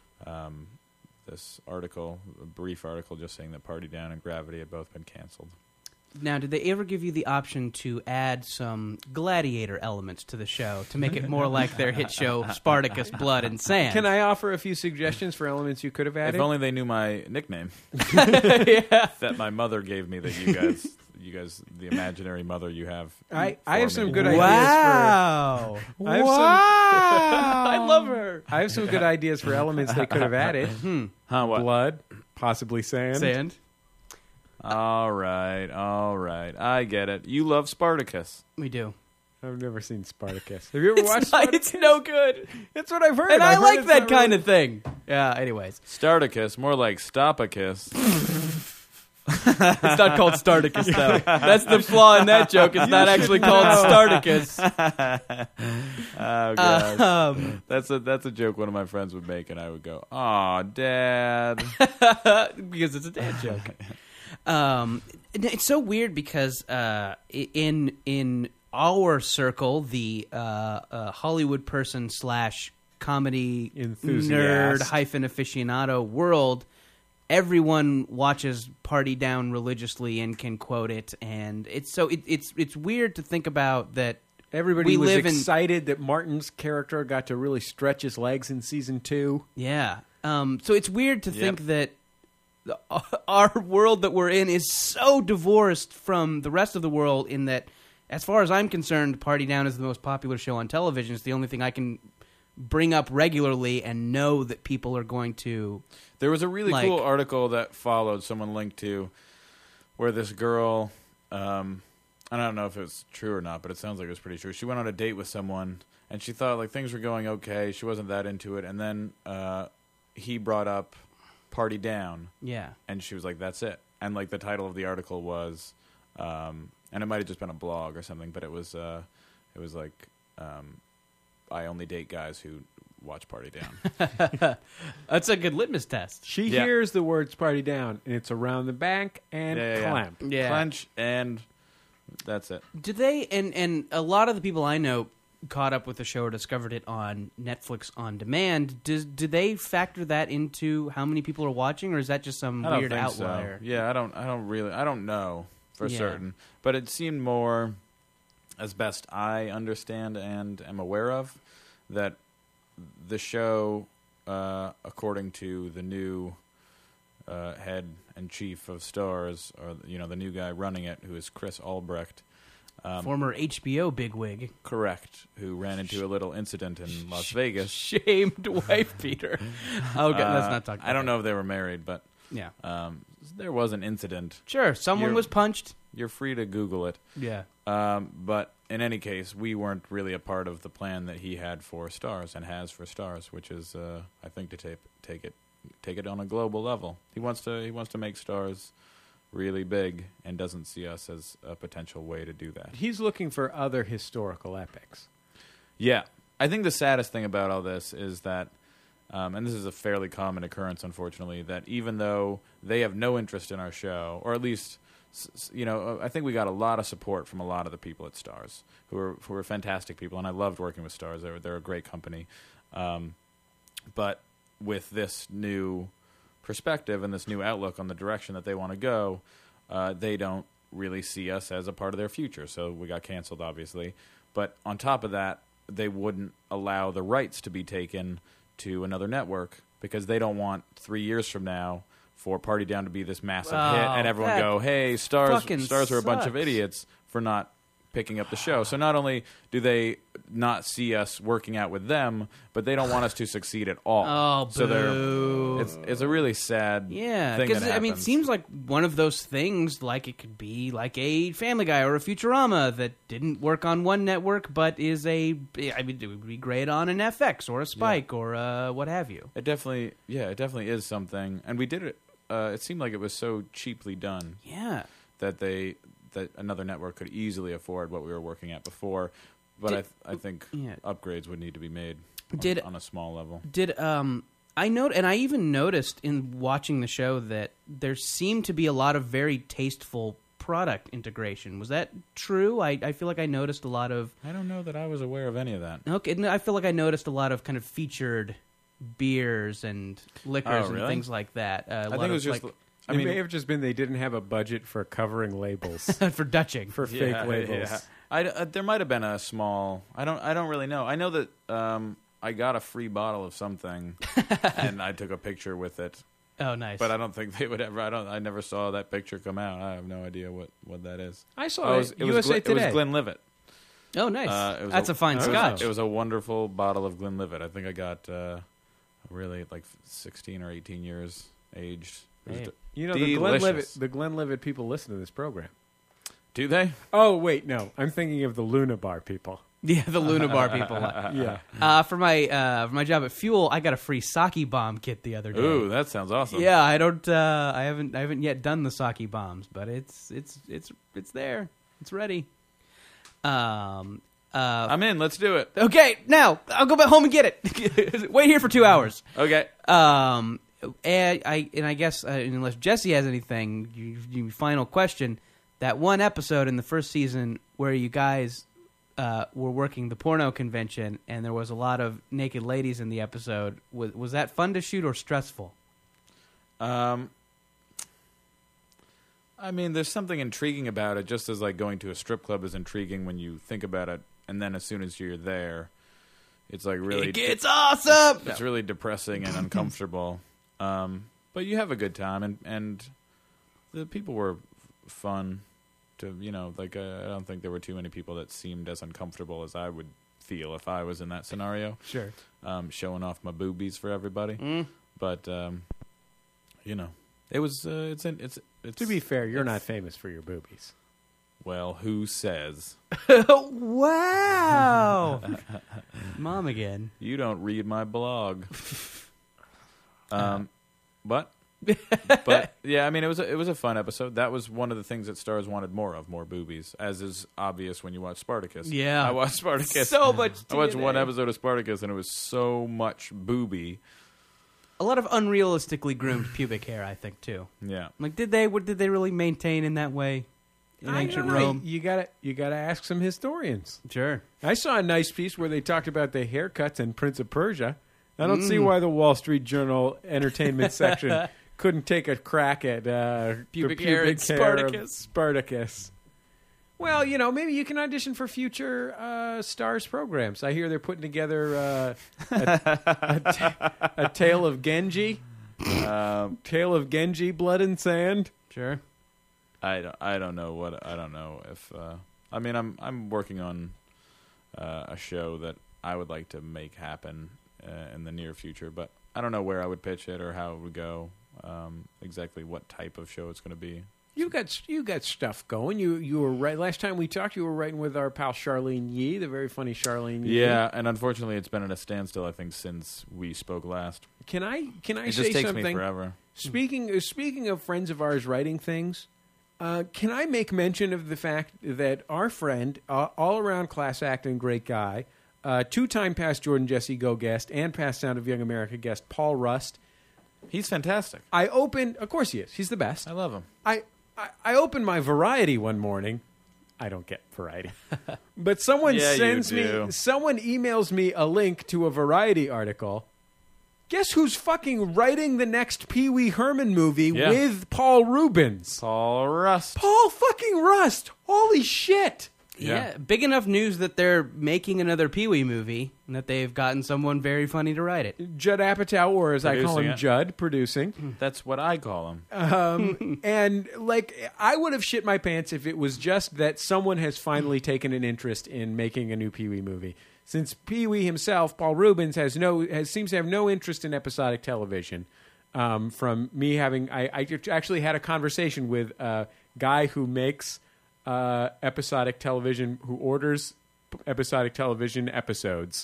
this article, a brief article, just saying that Party Down and Gravity had both been canceled. Now, did they ever give you the option to add some gladiator elements to the show to make it more like their hit show Spartacus, Blood and Sand? Can I offer a few suggestions for elements you could have added? If only they knew my nickname that my mother gave me. That you guys, the imaginary mother you have. I have some good Wow. ideas for. I love her. I have some good ideas for elements they could have added. Huh? What? Blood, possibly sand. Sand. All right. I get it. You love Spartacus. We do. I've never seen Spartacus. Have you ever watched Spartacus? It's no good. That's what I've heard. And I I've heard like it's that not kind really- of thing. Yeah, anyways. Starticus, more like Stopicus. It's not called Starticus, though. That's the flaw in that joke. It's not actually called Starticus. Oh god, that's a joke one of my friends would make, and I would go, "Aw, Dad," because it's a dad joke. It's so weird because in our circle, the Hollywood person / comedy Enthusiast. nerd -aficionado world, everyone watches Party Down religiously and can quote it, and it's weird to think about that. Everybody We was live in- excited that Martin's character got to really stretch his legs in season 2. Yeah. So it's weird to think that our world that we're in is so divorced from the rest of the world in that, as far as I'm concerned, Party Down is the most popular show on television. It's the only thing I can bring up regularly and know that people are going to... There was a really Like- cool article that followed, someone linked to, where this girl, I don't know if it's true or not, but it sounds like it was pretty true. She went on a date with someone, and she thought like things were going okay. She wasn't that into it, and then he brought up Party Down, Yeah. and she was like, "That's it." And like the title of the article was, and it might have just been a blog or something, but it was like, I only date guys who watch Party Down. That's a good litmus test. She Yeah. hears the words "party down" and it's around the back and clamp. Yeah. Clench, and that's it. Did they, and a lot of the people I know caught up with the show or discovered it on Netflix on demand. Do they factor that into how many people are watching, or is that just some I don't weird think outlier? So. Yeah, I don't know for Yeah. certain, but it seemed more, as best I understand and am aware of, that the show, according to the new head and chief of Stars, or the new guy running it, who is Chris Albrecht, Former HBO bigwig. correct, who ran into a little incident in Las Vegas. Shamed wife beater. Okay, let's not talk about I don't that. know if they were married, but Yeah. there was an incident. Sure, someone You're- was punched. You're free to Google it. Yeah. But in any case, we weren't really a part of the plan that he had for Stars and has for Stars, which is, I think, to take it on a global level. He wants to make Stars really big and doesn't see us as a potential way to do that. He's looking for other historical epics. Yeah, I think the saddest thing about all this is that, and this is a fairly common occurrence, unfortunately, that even though they have no interest in our show, or at least, I think we got a lot of support from a lot of the people at Stars, who are fantastic people, and I loved working with Stars. They're a great company, but with this new perspective and this new outlook on the direction that they want to go, they don't really see us as a part of their future. So we got canceled, obviously. But on top of that, they wouldn't allow the rights to be taken to another network because they don't want 3 years from now for Party Down to be this massive hit and everyone that go, hey, Stars fucking are a bunch of sucks. idiots for not picking up the show. So not only do they not see us working out with them, but they don't want us to succeed at all. Oh, so boo. it's a really sad Yeah, thing because that I mean, it happens. seems like one of those things. Like it could be like a Family Guy or a Futurama that didn't work on one network, but is it would be great on an FX or a Spike or what have you. It definitely is something. And we did it. It seemed like it was so cheaply done Yeah. that another network could easily afford what we were working at before. But I think Yeah. upgrades would need to be made Did- on a small level. Did And I even noticed in watching the show that there seemed to be a lot of very tasteful product integration. Was that true? I feel like I noticed a lot of... I don't know that I was aware of any of that. Okay, no, I feel like I noticed a lot of kind of featured beers and liquors and things like that. I think it was just... It may have just been they didn't have a budget for covering labels. for Dutching. For fake labels. Yeah. There might have been a small... I don't really know. I know that I got a free bottle of something, and I took a picture with it. Oh, nice. But I don't think they would ever... I never saw that picture come out. I have no idea what that is. I saw it USA Today. It was Glenlivet. Oh, nice. That's a fine scotch. It was a wonderful bottle of Glenlivet. I think I got really like 16 or 18 years aged. You know, the Glenlivet people listen to this program. Do they? Oh, wait, no. I'm thinking of the Luna Bar people. Yeah, the Luna Bar people. Yeah. For my job at Fuel, I got a free sake bomb kit the other day. Ooh, that sounds awesome. Yeah, I haven't yet done the sake bombs, but it's there. It's ready. I'm in. Let's do it. Okay, now I'll go back home and get it. Wait here for 2 hours. Okay. And I guess unless Jesse has anything, you final question. That one episode in the first season where you guys were working the porno convention and there was a lot of naked ladies in the episode. Was that fun to shoot or stressful? I mean, there's something intriguing about it, just as like going to a strip club is intriguing when you think about it, and then as soon as you're there, it's like really... It gets awesome! It's really depressing and uncomfortable. But you have a good time, and the people were fun to, like, I don't think there were too many people that seemed as uncomfortable as I would feel if I was in that scenario. Sure. Showing off my boobies for everybody. But, it was, it's to be fair, you're not famous for your boobies. Well, who says? Wow! Mom again. You don't read my blog. But yeah, I mean, it was a fun episode. That was one of the things that stars wanted more boobies, as is obvious when you watch Spartacus. Yeah, I watched Spartacus. So much DNA. I watched one episode of Spartacus, and it was so much booby. A lot of unrealistically groomed pubic hair, I think, too. Yeah. Like, did they really maintain in that way in ancient Rome? You gotta ask some historians. Sure. I saw a nice piece where they talked about the haircuts in Prince of Persia. I don't see why the Wall Street Journal entertainment section couldn't take a crack at pubic hair in Spartacus. Well, maybe you can audition for future Stars programs. I hear they're putting together a Tale of Genji, Tale of Genji, Blood and Sand. Sure. I don't know if I mean I'm working on a show that I would like to make happen in the near future, but I don't know where I would pitch it or how it would go. Exactly what type of show it's going to be. You got stuff going. You were right. Last time we talked, you were writing with our pal Charlene Yee, the very funny Charlene Yee. Yeah, and unfortunately, it's been at a standstill. I think since we spoke last. Can I it say just takes something? me forever. Speaking of friends of ours writing things, can I make mention of the fact that our friend, all around class act and great guy, 2-time past Jordan Jesse Go guest and past Sound of Young America guest Paul Rust. He's fantastic. Of course he is. He's the best. I love him. I opened my Variety one morning. I don't get Variety. But someone someone emails me a link to a Variety article. Guess who's fucking writing the next Pee Wee Herman movie with Paul Rubens? Paul Rust. Paul fucking Rust. Holy shit. Yeah, big enough news that they're making another Pee Wee movie and that they've gotten someone very funny to write it. Judd Apatow, or as I call him, Judd, producing. That's what I call him. And, I would have shit my pants if it was just that someone has finally taken an interest in making a new Pee Wee movie. Since Pee Wee himself, Paul Rubens, seems to have no interest in episodic television. From me having... I actually had a conversation with a guy who makes... episodic television, who orders episodic television episodes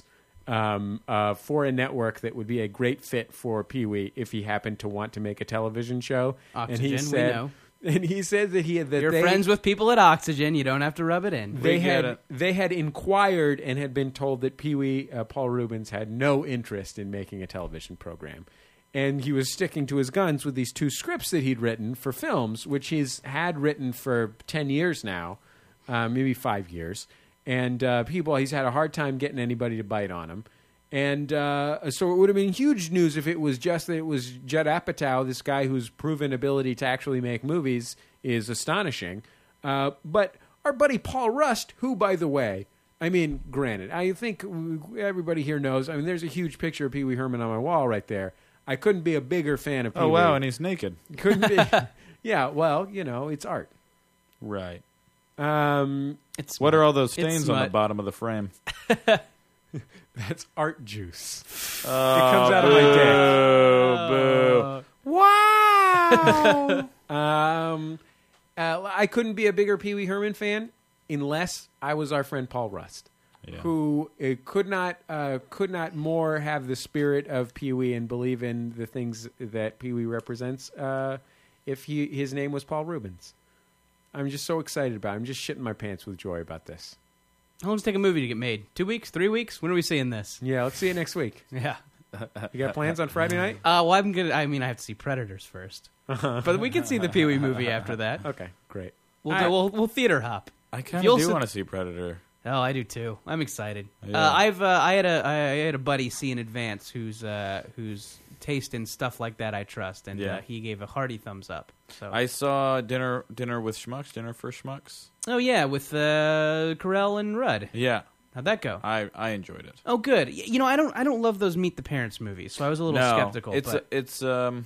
for a network that would be a great fit for Pee-wee if he happened to want to make a television show. Oxygen, and he said, we know. And he said that you're friends with people at Oxygen. You don't have to rub it in. They had inquired and had been told that Pee-wee Paul Rubens had no interest in making a television program. And he was sticking to his guns with these 2 scripts that he'd written for films, which he's had written for 10 years now, maybe 5 years. And he's had a hard time getting anybody to bite on him. And so it would have been huge news if it was just that it was Judd Apatow, this guy whose proven ability to actually make movies is astonishing. But our buddy Paul Rust, who, by the way, I mean, granted, I think everybody here knows, I mean, there's a huge picture of Pee Wee Herman on my wall right there. I couldn't be a bigger fan of Pee Wee. Oh, wow, and he's naked. Couldn't be. Yeah, well, it's art. Right. It's What are all those stains on the bottom of the frame? That's art juice. It comes out of my dick. Boo. Wow. I couldn't be a bigger Pee Wee Herman fan unless I was our friend Paul Rust, who could not more have the spirit of Pee Wee and believe in the things that Pee Wee represents if his name was Paul Rubens. I'm just so excited about it. I'm just shitting my pants with joy about this. How long does it take a movie to get made? 2 weeks? 3 weeks? When are we seeing this? Yeah, let's see it next week. Yeah. You got plans on Friday night? Well, I have to see Predators first. But we can see the Pee Wee movie after that. Okay, great. We'll theater hop. I kind of do want to see Predator. Oh, I do too. I'm excited. Yeah. I had a buddy see in advance whose taste in stuff like that I trust, and he gave a hearty thumbs up. So I saw Dinner with Schmucks, Dinner for Schmucks. Oh yeah, with Carell and Rudd. Yeah. How'd that go? I enjoyed it. Oh, good. I don't love those Meet the Parents movies, so I was a little skeptical. It's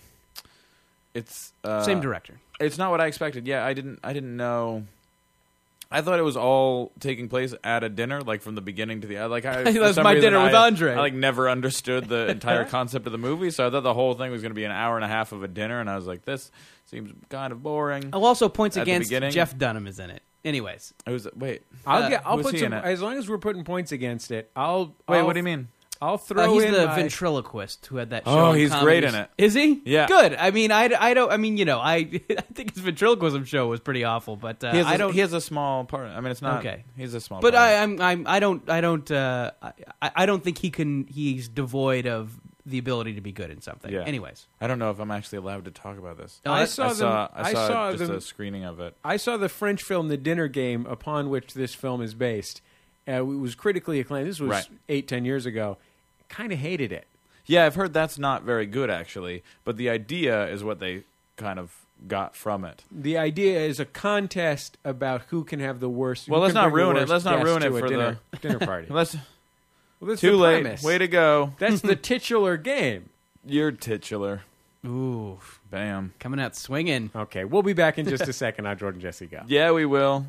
same director. It's not what I expected. Yeah, I didn't know. I thought it was all taking place at a dinner, like from the beginning to the end. Like that's my dinner with Andre. I never understood the entire concept of the movie, so I thought the whole thing was going to be an hour and a half of a dinner, and I was like, this seems kind of boring. Oh, also points against Jeff Dunham is in it. Anyways, wait. I'll put some. As long as we're putting points against it, What do you mean? I'll throw he's in the ventriloquist who had that show. Oh, he's great in it. Is he? Yeah. Good. I mean, I don't. I mean, I think his ventriloquism show was pretty awful, but he has a small part. I mean, it's not okay. He's a small. But part. I don't think he's devoid of the ability to be good in something. Yeah. Anyways, I don't know if I'm actually allowed to talk about this. I saw just a screening of it. I saw the French film The Dinner Game, upon which this film is based. It was critically acclaimed. This was 8-10 years ago. Kind of hated it. Yeah, I've heard that's not very good, actually. But the idea is what they kind of got from it. The idea is a contest about who can have the worst. Well, let's not ruin it. Let's not ruin it for the dinner party. That's too late. Premise. Way to go. That's the titular game. You're titular. Ooh, bam, coming out swinging. Okay, we'll be back in just a second. How Jordan Jesse go? Yeah, we will.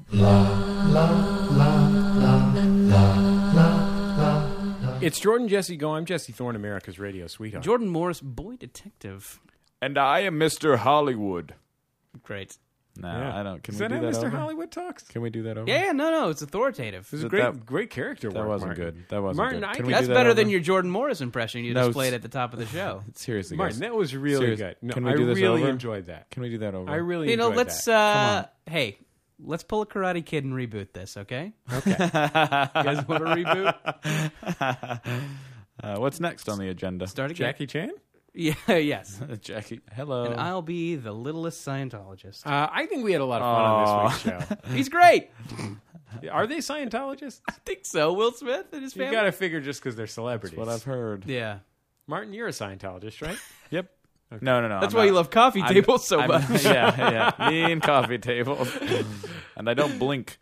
It's Jordan Jesse Go. I'm Jesse Thorne, America's radio sweetheart. Jordan Morris, boy detective. And I am Mr. Hollywood. Great. No, I don't. Can Is we that do how that Mr. over? Hollywood talks? Can we do that over? Yeah, no, it's authoritative. This is great character work. That wasn't Martin. good. That wasn't Martin, good. That's better than your Jordan Morris impression you displayed at the top of the show. Seriously, Martin, that was really good. No, Can we do this I really over? enjoyed that. Can we do that over? I really enjoyed let's that. hey, let's pull a Karate Kid and reboot this, okay? Okay. You guys want to reboot? What's next on the agenda? Start again. Jackie Chan? Yeah, yes. Jackie, hello. And I'll be the littlest Scientologist. I think we had a lot of fun on this week's show. He's great. Are they Scientologists? I think so. Will Smith and his family. You got to figure just because they're celebrities. That's what I've heard. Yeah. Martin, you're a Scientologist, right? Yep. Okay. No. That's why you love coffee tables so much. Yeah. Me and coffee tables. And I don't blink.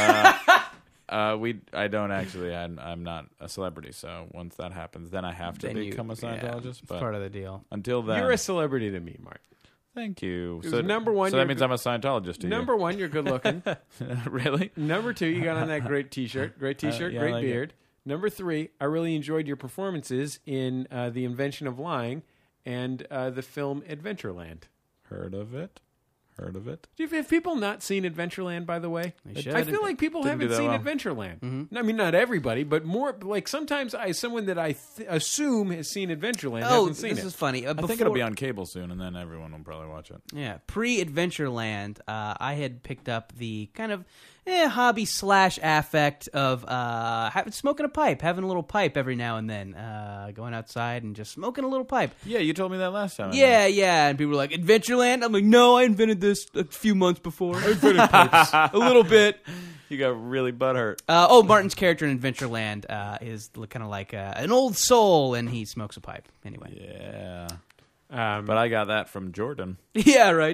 I don't actually. I'm not a celebrity, so once that happens, then I have to become a Scientologist. It's part of the deal. Until then, You're a celebrity to me, Martin. Thank you. So number one, so that means I'm a Scientologist to you. Number one, you're good looking. Really? Number two, you got on that great T-shirt, great T-shirt, great like beard. Number three, I really enjoyed your performances in The Invention of Lying and the film Adventureland. Heard of it? Have people not seen Adventureland, by the way? They should. I feel like people Didn't haven't do that seen well. Adventureland. Mm-hmm. I mean, not everybody, but more like sometimes someone that I assume has seen Adventureland hasn't seen this it. is funny. I think it'll be on cable soon, and then everyone will probably watch it. Yeah, pre-Adventureland, I had picked up the kind of hobby / affect of smoking a pipe, having a little pipe every now and then, going outside and just smoking a little pipe. Yeah, you told me that last time. Yeah, and people were like, Adventureland? I'm like, no, I invented this a few months before. I invented pipes. A little bit. You got really butthurt. Martin's character in Adventureland is kind of like an old soul, and he smokes a pipe. Anyway. Yeah. But I got that from Jordan. Yeah, right.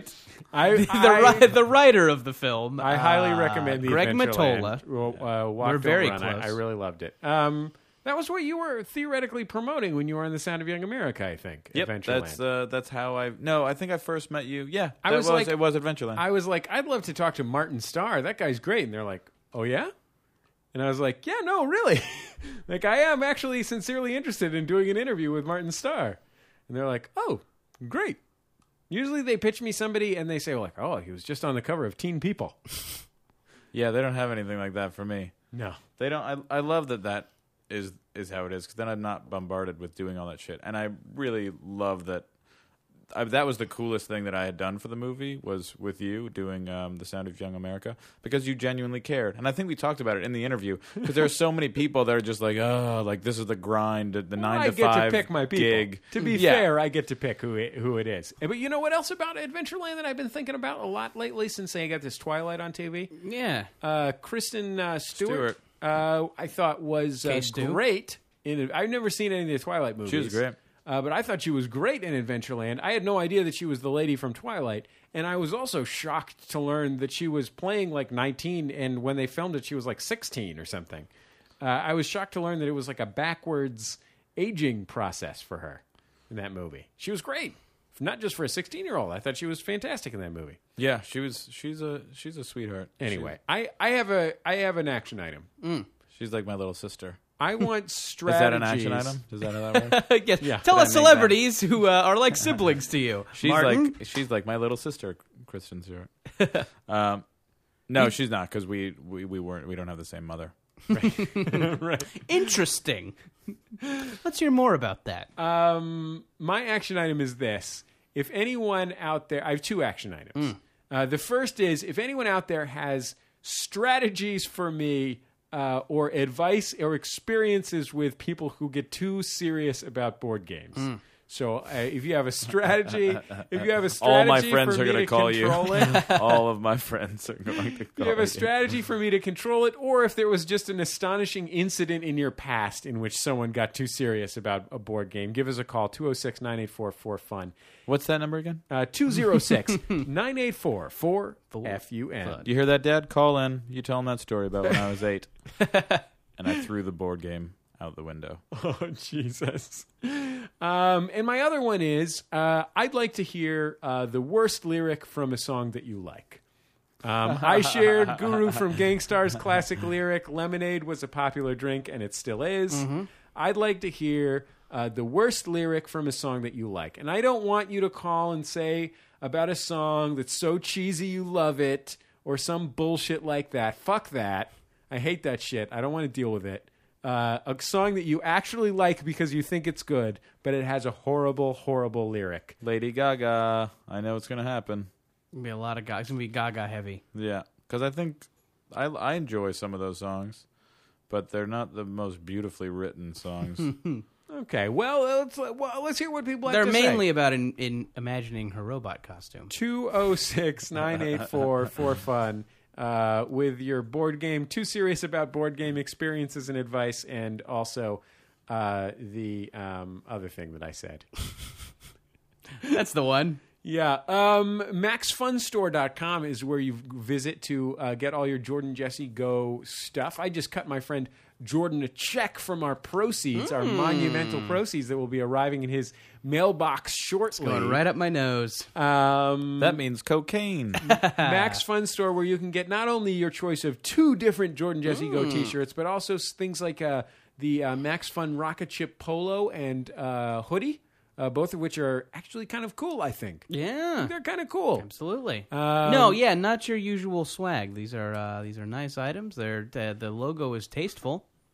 The writer of the film. I highly recommend the Greg Adventureland. Matola. We're very close. I really loved it. That was what you were theoretically promoting when you were on The Sound of Young America, I think. Yep, Adventureland. that's how I... No, I think I first met you. Yeah, it was Adventureland. I was like, I'd love to talk to Martin Starr. That guy's great. And they're like, oh, yeah? And I was like, yeah, no, really. Like, I am actually sincerely interested in doing an interview with Martin Starr. And they're like, oh, great. Usually they pitch me somebody and they say, like, oh, he was just on the cover of Teen People. Yeah, they don't have anything like that for me. No. They don't. I love that is how it is, because then I'm not bombarded with doing all that shit. And I really love that. That was the coolest thing that I had done for the movie, was with you doing The Sound of Young America, because you genuinely cared. And I think we talked about it in the interview, because there are so many people that are just like, oh, like this is the grind, the 9 to 5 I get to pick my people. Gig. To be fair, I get to pick who it is. But you know what else about Adventureland that I've been thinking about a lot lately since I got this Twilight on TV? Yeah. Kristen Stewart. I thought was great. I've never seen any of the Twilight movies. She was great. But I thought she was great in Adventureland. I had no idea that she was the lady from Twilight. And I was also shocked to learn that she was playing like 19, and when they filmed it, she was like 16 or something. I was shocked to learn that it was like a backwards aging process for her in that movie. She was great. Not just for a 16-year-old. I thought she was fantastic in that movie. Yeah, she's a sweetheart. Anyway, I have an action item. She's like my little sister. I want strategies. Is that an action item? Is that how that works? Yes. Yeah. Tell us celebrities who are like siblings to you. She's like my little sister, Kristen Stewart. No, she's not, because we don't have the same mother. Right. Interesting. Let's hear more about that. My action item is this. If anyone out there... I have 2 action items. The first is, if anyone out there has strategies for me or advice or experiences with people who get too serious about board games. So if you have a strategy, all my friends for are me going to call you. It, All of my friends are going to call you. if you have a strategy for me to control it, or if there was just an astonishing incident in your past in which someone got too serious about a board game, give us a call, 206-984-4FUN. What's that number again? 206-984-4FUN. You hear that, Dad? Call in. You tell him that story about when I was 8. And I threw the board game out the window. Oh, Jesus. And my other one is, I'd like to hear the worst lyric from a song that you like. I shared Guru from Gangstar's classic lyric, lemonade was a popular drink, and it still is. Mm-hmm. I'd like to hear the worst lyric from a song that you like. And I don't want you to call and say about a song that's so cheesy you love it, or some bullshit like that. Fuck that. I hate that shit. I don't want to deal with it. A song that you actually like because you think it's good, but it has a horrible, horrible lyric. Lady Gaga. I know it's going to happen. It's going to be a lot of Gaga. It's going to be Gaga heavy. Yeah, because I think I enjoy some of those songs, but they're not the most beautifully written songs. Okay, well, let's hear what people have They're to say. They're mainly about in imagining her robot costume. 206-984-4FUN. With your board game, too serious about board game experiences and advice, and also the other thing that I said. That's the one. Yeah. MaxFunStore.com is where you visit to get all your Jordan Jesse Go stuff. I just cut my friend Jordan a check from our proceeds, our monumental proceeds that will be arriving in his mailbox shortly. It's going right up my nose. That means cocaine. Max Fun Store, where you can get not only your choice of 2 different Jordan Jesse Go t-shirts, but also things like the Max Fun Rocket Ship Polo and hoodie. Both of which are actually kind of cool, I think. Yeah, they're kind of cool. Absolutely. Not your usual swag. These are nice items. The logo is tasteful.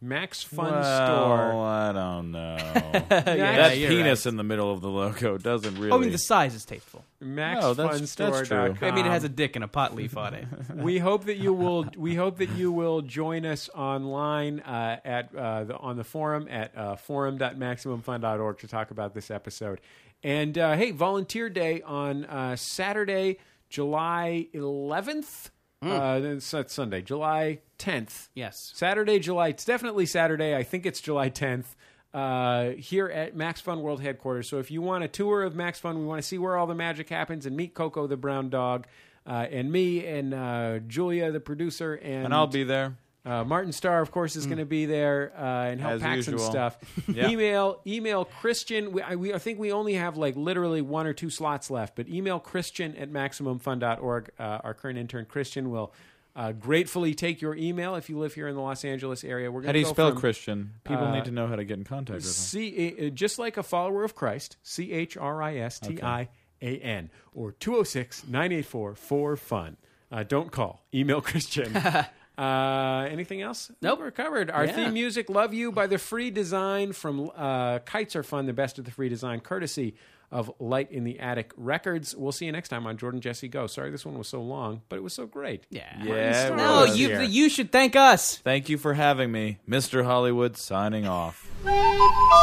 Max Fun Well, Store. I don't know. Yeah, you're penis right. in the middle of the logo doesn't really. Oh, I mean, the size is tasteful. that's true. MaxFunStore.com. I mean, it has a dick and a pot leaf on it. We hope that you will. We hope that you will join us online on the forum at forum.maximumfun.org to talk about this episode. And hey, Volunteer Day on Saturday, July 11th. That's Sunday, July 10th. Yes. Saturday, July. It's definitely Saturday. I think it's July 10th. Here at Max Fun World Headquarters. So if you want a tour of Max Fun, we want to see where all the magic happens and meet Coco the brown dog, and me and Julia the producer, and I'll be there. Martin Starr, of course, is going to be there and help As pack usual. some stuff. Yeah. Email Christian. I think we only have like literally 1 or 2 slots left, but email Christian at MaximumFun.org. Our current intern Christian will gratefully take your email if you live here in the Los Angeles area. We're How going do to you go spell from Christian? People need to know how to get in contact with him. just like a follower of Christ, CHRISTIAN, or 206-984-4FUN. Don't call. Email Christian. Anything else? Nope. We're covered. Our Yeah. theme music, Love You, by The Free Design from Kites Are Fun, the best of the free design, courtesy of Light in the Attic Records. We'll see you next time on Jordan Jesse Go. Sorry this one was so long, but it was so great. Yeah. Yeah, it No, was. you should thank us. Thank you for having me. Mr. Hollywood signing off.